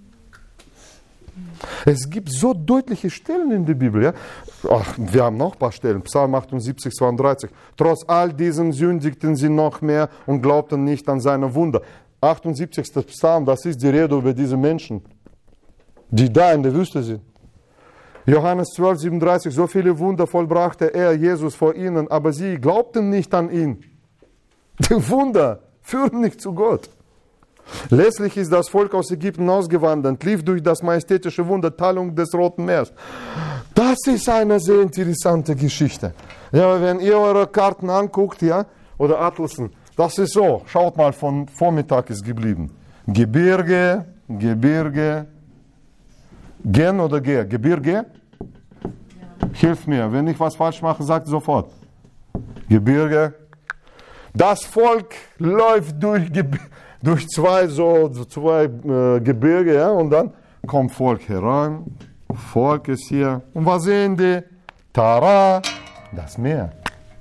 Es gibt so deutliche Stellen in der Bibel. Ja? Ach, wir haben noch ein paar Stellen. Psalm achtundsiebzig, zweiunddreißig. Trotz all diesem sündigten sie noch mehr und glaubten nicht an seine Wunder. achtundsiebzigster Psalm, das ist die Rede über diese Menschen, die da in der Wüste sind. Johannes zwölf, siebenunddreißig, so viele Wunder vollbrachte er, Jesus, vor ihnen, aber sie glaubten nicht an ihn. Die Wunder führen nicht zu Gott. Letztlich ist das Volk aus Ägypten ausgewandert, lief durch das majestätische Wunder Teilung des Roten Meeres. Das ist eine sehr interessante Geschichte. Ja, wenn ihr eure Karten anguckt, ja, oder Atlasen, das ist so, schaut mal, von Vormittag ist geblieben. Gebirge, Gebirge, Gen oder Ge? Gebirge? Ja. Hilf mir, wenn ich was falsch mache, sagt sofort. Gebirge. Das Volk läuft durch, durch zwei, so, zwei äh, Gebirge, ja, und dann kommt Volk herein. Volk ist hier. Und was sehen die? Tara, das Meer.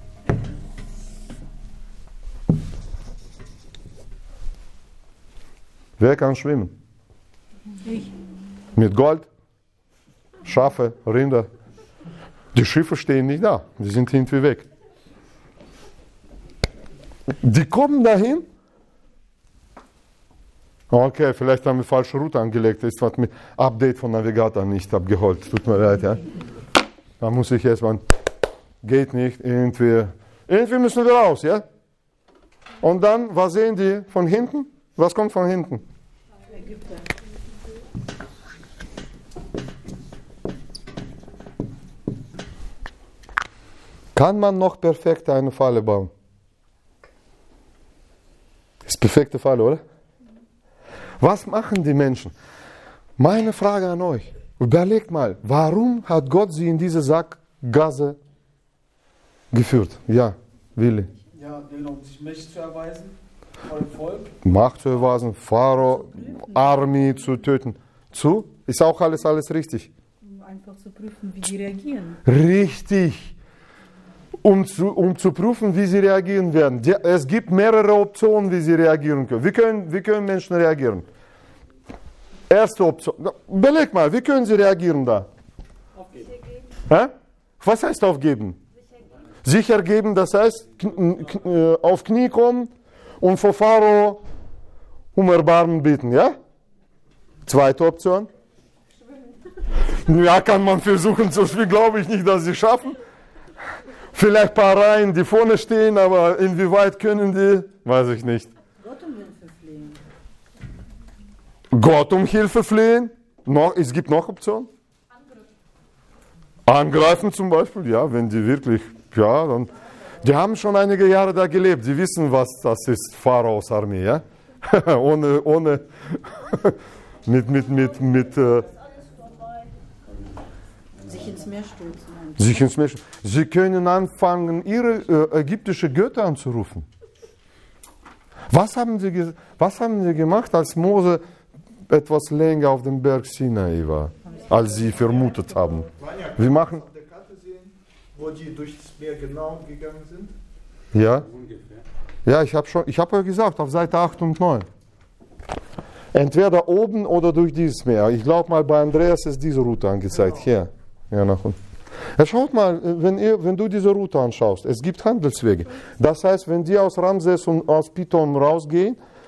Wer kann schwimmen? Ich. Mit Gold, Schafe, Rinder. Die Schiffe stehen nicht da, die sind irgendwie weg. Die kommen dahin. Okay, vielleicht haben wir falsche Route angelegt. Das ist was mit Update von Navigator nicht abgeholt. Tut mir leid, ja. Da muss ich erstmal, geht nicht, irgendwie, irgendwie müssen wir raus, ja. Und dann, was sehen die von hinten? Was kommt von hinten? Ägypter. Kann man noch perfekt eine Falle bauen? Das ist perfekte Falle, oder? Was machen die Menschen? Meine Frage an euch. Überlegt mal, warum hat Gott sie in diese Sackgasse geführt? Ja, Willi. Ja, um sich Mächte zu erweisen, vor dem Volk. Macht zu erweisen, Pharao, Armee zu töten. Zu? Ist auch alles, alles richtig? Um einfach zu prüfen, wie die reagieren. Richtig. Um zu, um zu prüfen, wie sie reagieren werden. Die, es gibt mehrere Optionen, wie sie reagieren können. Wie können, wie können Menschen reagieren? Erste Option. Überleg mal, wie können sie reagieren da? Aufgeben. Hä? Was heißt aufgeben? Sicher geben, das heißt kn, kn, auf Knie kommen und vor Pharao um Erbarmen bitten, ja? Zweite Option. Ja, kann man versuchen zu schwimmen, glaube ich nicht, dass sie schaffen. Vielleicht ein paar Reihen, die vorne stehen, aber inwieweit können die, weiß ich nicht. Gott um Hilfe flehen. Gott um Hilfe flehen. Noch, es gibt noch Optionen. Angreifen. Angreifen zum Beispiel, ja, wenn die wirklich, ja, dann, die haben schon einige Jahre da gelebt. Sie wissen, was das ist, Pharaos Armee, ja. ohne, ohne, mit, mit, mit, mit, äh, Sich ins Meer stürzen. sich ins Meer stürzen. Sie können anfangen, ihre äh, ägyptische Götter anzurufen. Was haben, sie, was haben sie gemacht, als Mose etwas länger auf dem Berg Sinai war, als sie vermutet haben? Wir machen. Auf der Karte sehen, wo die durchs Meer genau gegangen sind? Ja, ja, ich habe schon, ich habe ja gesagt, auf Seite acht und neun. Entweder oben oder durch dieses Meer. Ich glaube mal, bei Andreas ist diese Route angezeigt. Hier. Ja, nach unten. Ja, schaut mal, wenn, ihr, wenn du diese Route anschaust, es gibt Handelswege. Das heißt, wenn die aus Ramses und aus Pithom rausgehen,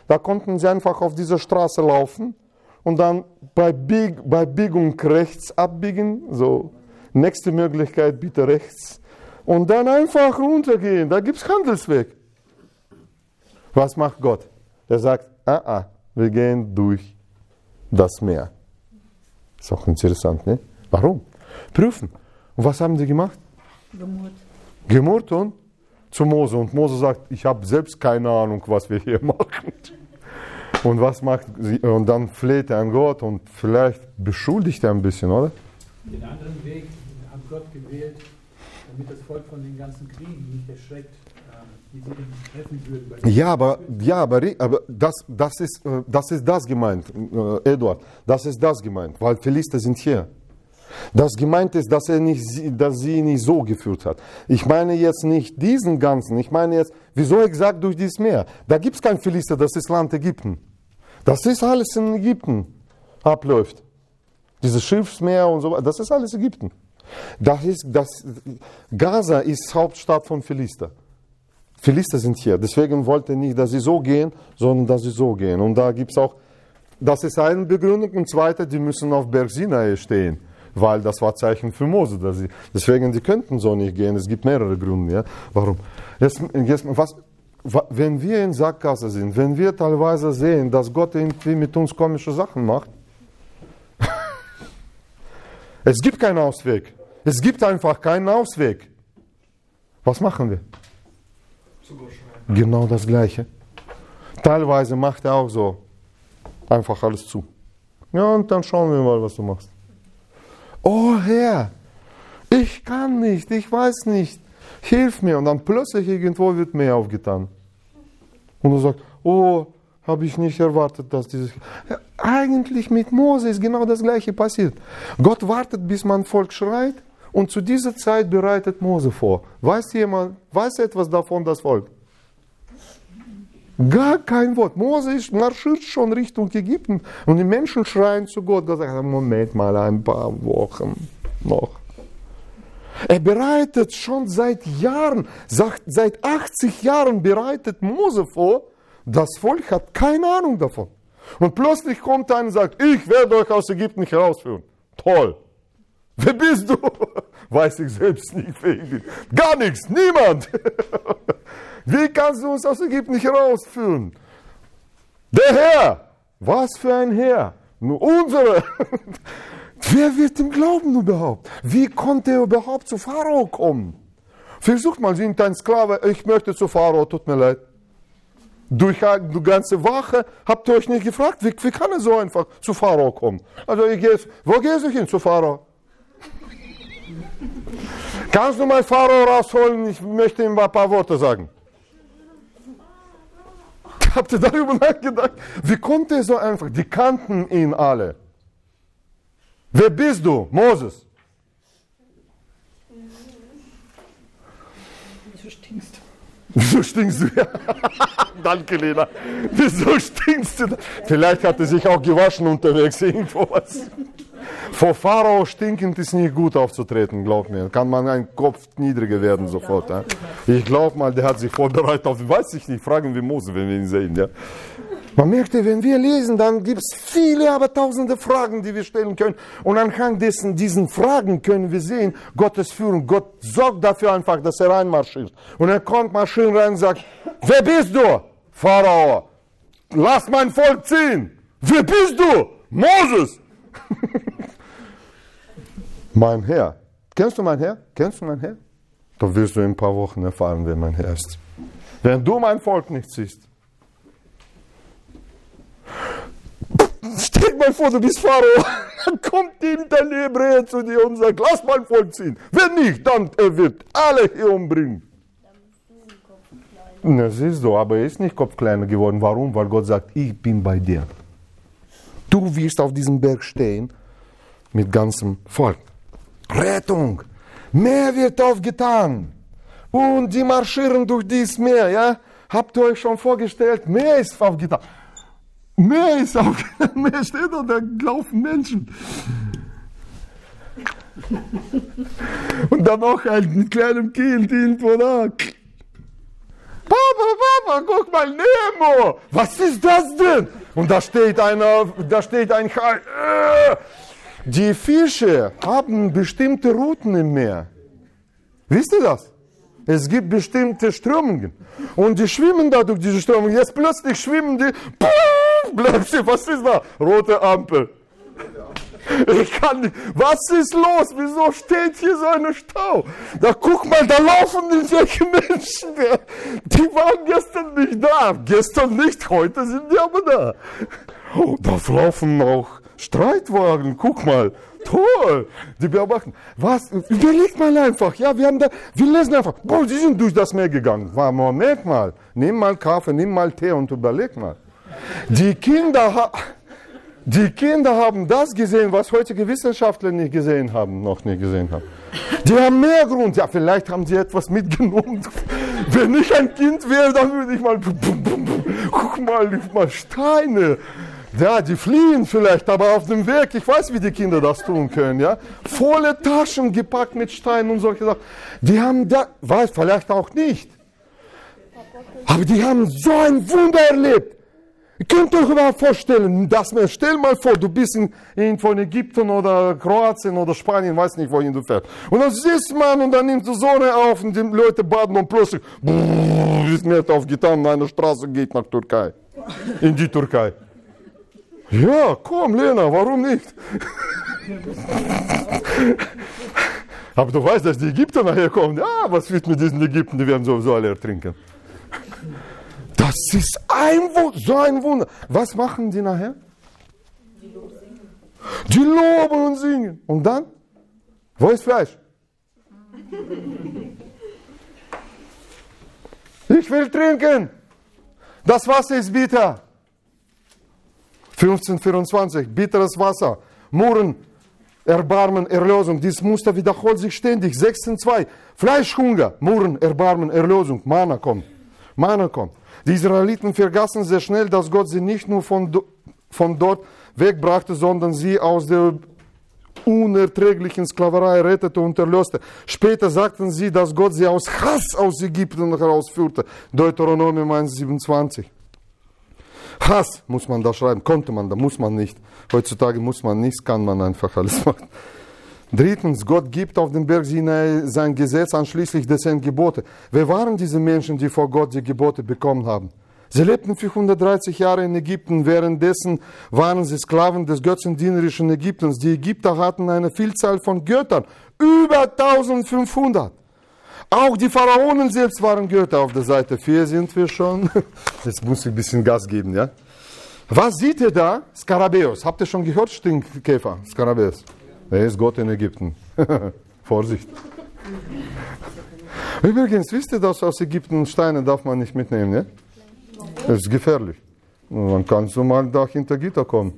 Da konnten sie einfach auf dieser Straße laufen und dann bei, Bieg, bei Biegung rechts abbiegen, so nächste Möglichkeit bitte rechts und dann einfach runtergehen, da gibt es Handelsweg. Was macht Gott? Er sagt, ah, ah, wir gehen durch das Meer. Ist auch interessant, ne? Warum? Prüfen. Und was haben die gemacht? Gemurrt. Gemurrt und zu Mose. Und Mose sagt, ich habe selbst keine Ahnung, was wir hier machen. Und was macht sie? Und dann fleht er an Gott und vielleicht beschuldigt er ein bisschen, oder? Den anderen Weg hat Gott gewählt, damit das Volk von den ganzen Kriegen nicht erschreckt, die sie treffen würden. Ja, aber, ja, aber, aber das, das, ist, das ist das gemeint, Eduard. Das ist das gemeint, weil Philister sind hier. Das gemeint ist, dass er nicht, dass sie nicht so geführt hat. Ich meine jetzt nicht diesen ganzen, ich meine jetzt, wieso exakt durch dieses Meer? Da gibt es kein Philister, das ist Land Ägypten. Das ist alles in Ägypten abläuft. Dieses Schiffsmeer und so weiter, das ist alles Ägypten. Das ist, das, Gaza ist Hauptstadt von Philister. Philister sind hier, deswegen wollte er nicht, dass sie so gehen, sondern dass sie so gehen. Und da gibt es auch, das ist eine Begründung und zweite, die müssen auf Berg Sinai stehen, weil das war Zeichen für Mose. Dass sie, deswegen, die könnten so nicht gehen, es gibt mehrere Gründe. Ja. Warum? Jetzt, jetzt, was, wenn wir in Sackgasse sind, wenn wir teilweise sehen, dass Gott irgendwie mit uns komische Sachen macht, es gibt keinen Ausweg. Es gibt einfach keinen Ausweg. Was machen wir? Genau das Gleiche. Teilweise macht er auch so einfach alles zu. Ja, und dann schauen wir mal, was du machst. Oh Herr, ich kann nicht, ich weiß nicht, hilf mir. Und dann plötzlich irgendwo wird mehr aufgetan. Und du sagst, oh, habe ich nicht erwartet, dass dieses... Ja, eigentlich mit Mose ist genau das Gleiche passiert. Gott wartet, bis mein Volk schreit und zu dieser Zeit bereitet Mose vor. Weiß jemand, weiß etwas davon das Volk? Gar kein Wort. Mose marschiert schon Richtung Ägypten und die Menschen schreien zu Gott. Gott sagt, Moment mal, ein paar Wochen noch. Er bereitet schon seit Jahren, seit achtzig Jahren bereitet Mose vor. Das Volk hat keine Ahnung davon. Und plötzlich kommt einer und sagt, ich werde euch aus Ägypten nicht herausführen. Toll. Wer bist du? Weiß ich selbst nicht, wer ich bin. Gar nichts, niemand. Wie kannst du uns aus Ägypten nicht herausführen? Der Herr. Was für ein Herr? Nur unsere. Wer wird ihm glauben überhaupt? Wie konnte er überhaupt zu Pharao kommen? Versucht mal, sind ein Sklave, ich möchte zu Pharao, tut mir leid. Durch die ganze Wache habt ihr euch nicht gefragt, wie, wie kann er so einfach zu Pharao kommen? Also ich gehe, wo gehst du hin zu Pharao? Kannst du mal Pharao rausholen? Ich möchte ihm ein paar Worte sagen. Habt ihr darüber nachgedacht? Wie konnte er so einfach? Die kannten ihn alle. Wer bist du? Moses. Wieso stinkst du? Wieso stinkst du? Ja. Danke, Lena. Wieso stinkst du? Vielleicht hat er sich auch gewaschen unterwegs, irgendwo was. Vor Pharao stinkend ist nicht gut aufzutreten, glaub mir. Kann man einen Kopf niedriger werden sofort. Ja? Ich glaube mal, der hat sich vorbereitet auf, weiß ich nicht, fragen wir Mose, wenn wir ihn sehen. Ja? Man merkt, wenn wir lesen, dann gibt es viele, aber tausende Fragen, die wir stellen können. Und anhand dessen, diesen Fragen können wir sehen, Gottes Führung. Gott sorgt dafür einfach, dass er reinmarschiert. Und er kommt marschieren rein und sagt, wer bist du? Pharao, lass mein Volk ziehen. Wer bist du? Moses. Mein Herr. Kennst du mein Herr? Kennst du mein Herr? Da wirst du in ein paar Wochen erfahren, wer mein Herr ist. Wenn du mein Volk nicht siehst. Stell dir mal vor, du bist Pharao. Dann kommt dein Hebräer zu dir und sagt, lass mein Volk ziehen. Wenn nicht, dann er wird alle hier umbringen. Na, siehst du, aber er ist nicht kopfkleiner geworden. Warum? Weil Gott sagt, ich bin bei dir. Du wirst auf diesem Berg stehen mit ganzem Volk. Rettung! Meer wird aufgetan. Und die marschieren durch dieses Meer, ja? Habt ihr euch schon vorgestellt? Meer ist aufgetan. Meer ist aufgetan. Meer steht und da laufen Menschen. Und dann noch ein mit kleinem Kind irgendwo da. Papa, Käfer, guck mal, Nemo. Was ist das denn? Und da steht einer, da steht ein Hai. Äh. Die Fische haben bestimmte Routen im Meer. Wisst ihr das? Es gibt bestimmte Strömungen. Und die schwimmen da durch diese Strömungen. Jetzt plötzlich schwimmen die. Plötzlich, was ist da? Rote Ampel. Ich kann nicht. Was ist los? Wieso steht hier so ein Stau? Da guck mal, da laufen irgendwelche Menschen. Die waren gestern nicht da. Gestern nicht, heute sind die aber da. Oh, da laufen auch Streitwagen. Guck mal. Toll. Die beobachten. Was? Überleg mal einfach. Ja, wir haben da, wir lesen einfach. Boah, die sind durch das Meer gegangen. Moment mal. Nimm mal Kaffee, nimm mal Tee und überleg mal. Die Kinder haben. Die Kinder haben das gesehen, was heutige Wissenschaftler nicht gesehen haben, noch nicht gesehen haben. Die haben mehr Grund. Ja, vielleicht haben sie etwas mitgenommen. Wenn ich ein Kind wäre, dann würde ich mal, guck mal, mal Steine. Ja, die fliehen vielleicht, aber auf dem Weg, ich weiß, wie die Kinder das tun können, ja. Volle Taschen gepackt mit Steinen und solche Sachen. Die haben da, weiß, vielleicht auch nicht. Aber die haben so ein Wunder erlebt. Ihr könnt euch überhaupt vorstellen, dass man, stell mal vor, du bist in, irgendwo in Ägypten oder Kroatien oder Spanien, weiß nicht, wohin du fährst. Und dann siehst man und dann nimmt die Sonne auf und die Leute baden und plötzlich, brrr, ist mir aufgetan, eine Straße geht nach Türkei. In die Türkei. Ja, komm, Lena, warum nicht? Aber du weißt, dass die Ägypter nachher kommen. Ja, was wird mit diesen Ägypten? Die werden sowieso alle ertrinken. Das ist ein Wunder, so ein Wunder. Was machen die nachher? Die loben und singen. Und dann? Wo ist Fleisch? Ich will trinken. Das Wasser ist bitter. fünfzehn vierundzwanzig, bitteres Wasser. Murren, Erbarmen, Erlösung. Dieses Muster wiederholt sich ständig. sechzehn zwei, Fleischhunger, Murren, Erbarmen, Erlösung. Mana kommt. Mana kommt. Die Israeliten vergaßen sehr schnell, dass Gott sie nicht nur von, do, von dort wegbrachte, sondern sie aus der unerträglichen Sklaverei rettete und erlöste. Später sagten sie, dass Gott sie aus Hass aus Ägypten herausführte. Deuteronomium eins siebenundzwanzig. Hass muss man da schreiben, konnte man, da muss man nicht. Heutzutage muss man nichts, kann man einfach alles machen. Drittens, Gott gibt auf dem Berg Sinai sein Gesetz, anschließend die zehn Gebote. Wer waren diese Menschen, die vor Gott die Gebote bekommen haben? Sie lebten vierhundertdreißig Jahre in Ägypten, währenddessen waren sie Sklaven des götzendienerischen Ägyptens. Die Ägypter hatten eine Vielzahl von Göttern, über eintausendfünfhundert. Auch die Pharaonen selbst waren Götter. Auf der Seite vier sind wir schon. Jetzt muss ich ein bisschen Gas geben, ja? Was seht ihr da? Skarabäus. Habt ihr schon gehört? Stinkkäfer, Skarabäus. Er ist Gott in Ägypten. Vorsicht. Übrigens, wisst ihr, dass aus Ägypten Steine darf man nicht mitnehmen, ja? Das ist gefährlich. Und dann kannst du mal da hinter Gitter kommen.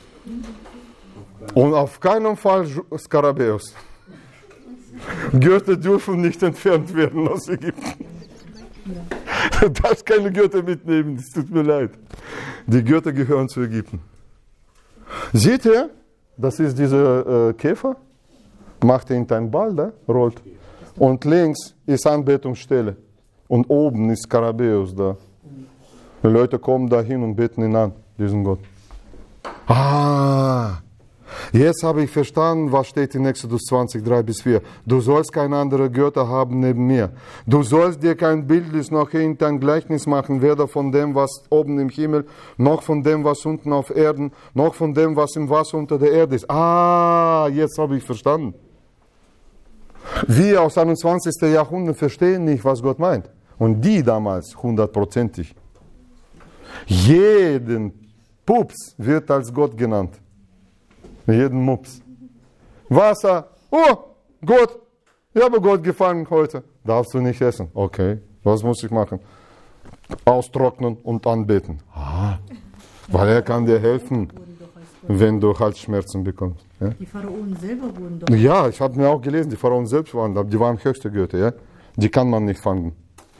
Und auf keinen Fall Skarabäus. Gürtel dürfen nicht entfernt werden aus Ägypten. Du darfst keine Gürtel mitnehmen, das tut mir leid. Die Gürtel gehören zu Ägypten. Seht ihr? Das ist dieser äh, Käfer, macht irgendeinen Ball, da, rollt. Und links ist Anbetungsstelle. Und oben ist Skarabäus da. Die Leute kommen da hin und beten ihn an, diesen Gott. Ah, jetzt habe ich verstanden, was steht in Exodus zwanzig, drei bis vier. Du sollst keine andere Götter haben neben mir. Du sollst dir kein Bildnis noch irgendein Gleichnis machen, weder von dem, was oben im Himmel, noch von dem, was unten auf Erden, noch von dem, was im Wasser unter der Erde ist. Ah, jetzt habe ich verstanden. Wir aus einundzwanzigsten Jahrhundert verstehen nicht, was Gott meint. Und die damals hundertprozentig. Jeden Pups wird als Gott genannt. Jeden Mups. Wasser. Oh, Gott. Ich habe Gott gefangen heute. Darfst du nicht essen. Okay, was muss ich machen? Austrocknen und anbeten. Ah, weil er kann dir helfen, wenn du Halsschmerzen bekommst. Ja? Die Pharaonen selber wurden doch... Ja, ich habe mir auch gelesen, die Pharaonen selbst waren da. Die waren höchste Götter. Ja? Die kann man nicht fangen.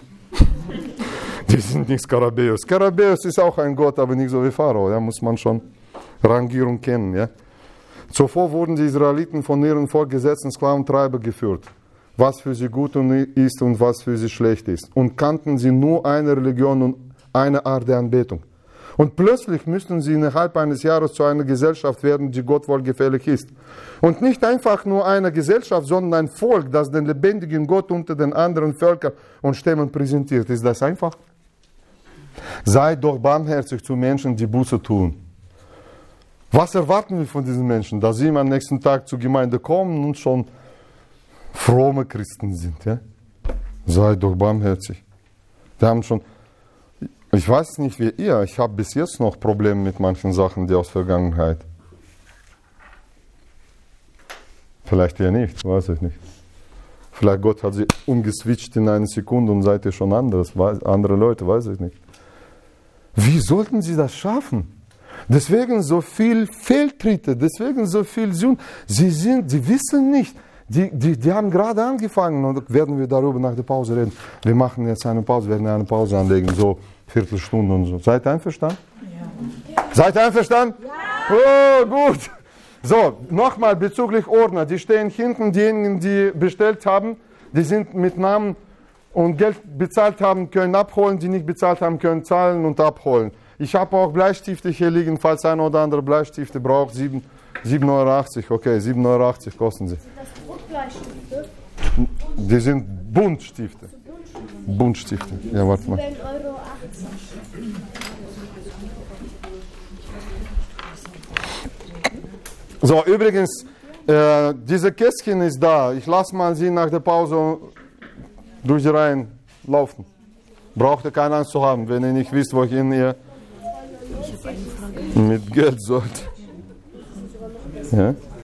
Die sind nicht Skarabäus. Skarabäus ist auch ein Gott, aber nicht so wie Pharao. Da muss man schon Rangierung kennen. Ja? Zuvor wurden die Israeliten von ihren vorgesetzten Sklaventreiber geführt. was für sie gut ist und was für sie schlecht ist. Und kannten sie nur eine Religion und eine Art der Anbetung. Und plötzlich müssten sie innerhalb eines Jahres zu einer Gesellschaft werden, die Gott wohlgefällig ist. Und nicht einfach nur eine Gesellschaft, sondern ein Volk, das den lebendigen Gott unter den anderen Völkern und Stämmen präsentiert. Ist das einfach? Seid doch barmherzig zu Menschen, die Buße tun. Was erwarten wir von diesen Menschen? Dass sie am nächsten Tag zur Gemeinde kommen und schon fromme Christen sind. Ja? Seid doch barmherzig. Wir haben schon, ich weiß nicht wie ihr, ich habe bis jetzt noch Probleme mit manchen Sachen, die aus der Vergangenheit. Vielleicht ihr nicht, weiß ich nicht. Vielleicht Gott hat sie umgeswitcht in eine Sekunde und seid ihr schon anderes, andere Leute, weiß ich nicht. Wie sollten sie das schaffen? Deswegen so viel Fehltritte, deswegen so viel Sünden. Sie sind, sie wissen nicht. Die, die, die haben gerade angefangen und werden wir darüber nach der Pause reden. Wir machen jetzt eine Pause, werden eine Pause anlegen, so Viertelstunde und so. Seid ihr einverstanden? Ja. Seid ihr einverstanden? Ja. Oh, gut. So, nochmal bezüglich Ordner. Die stehen hinten, diejenigen, die bestellt haben, die sind mit Namen und Geld bezahlt haben, können abholen, die nicht bezahlt haben, können zahlen und abholen. Ich habe auch Bleistifte hier liegen, falls einer oder andere Bleistifte braucht, sieben Euro achtzig, okay, sieben Euro achtzig kosten sie. Sind das Druckbleistifte? Die sind Buntstifte. Buntstifte, ja, warte mal. sieben Euro achtzig. So, übrigens, äh, diese Kästchen ist da. Ich lasse mal sie nach der Pause durch die Reihen laufen. Braucht ihr keine Angst zu haben, wenn ihr nicht wisst, wohin ihr mit Geld sollt. Ja?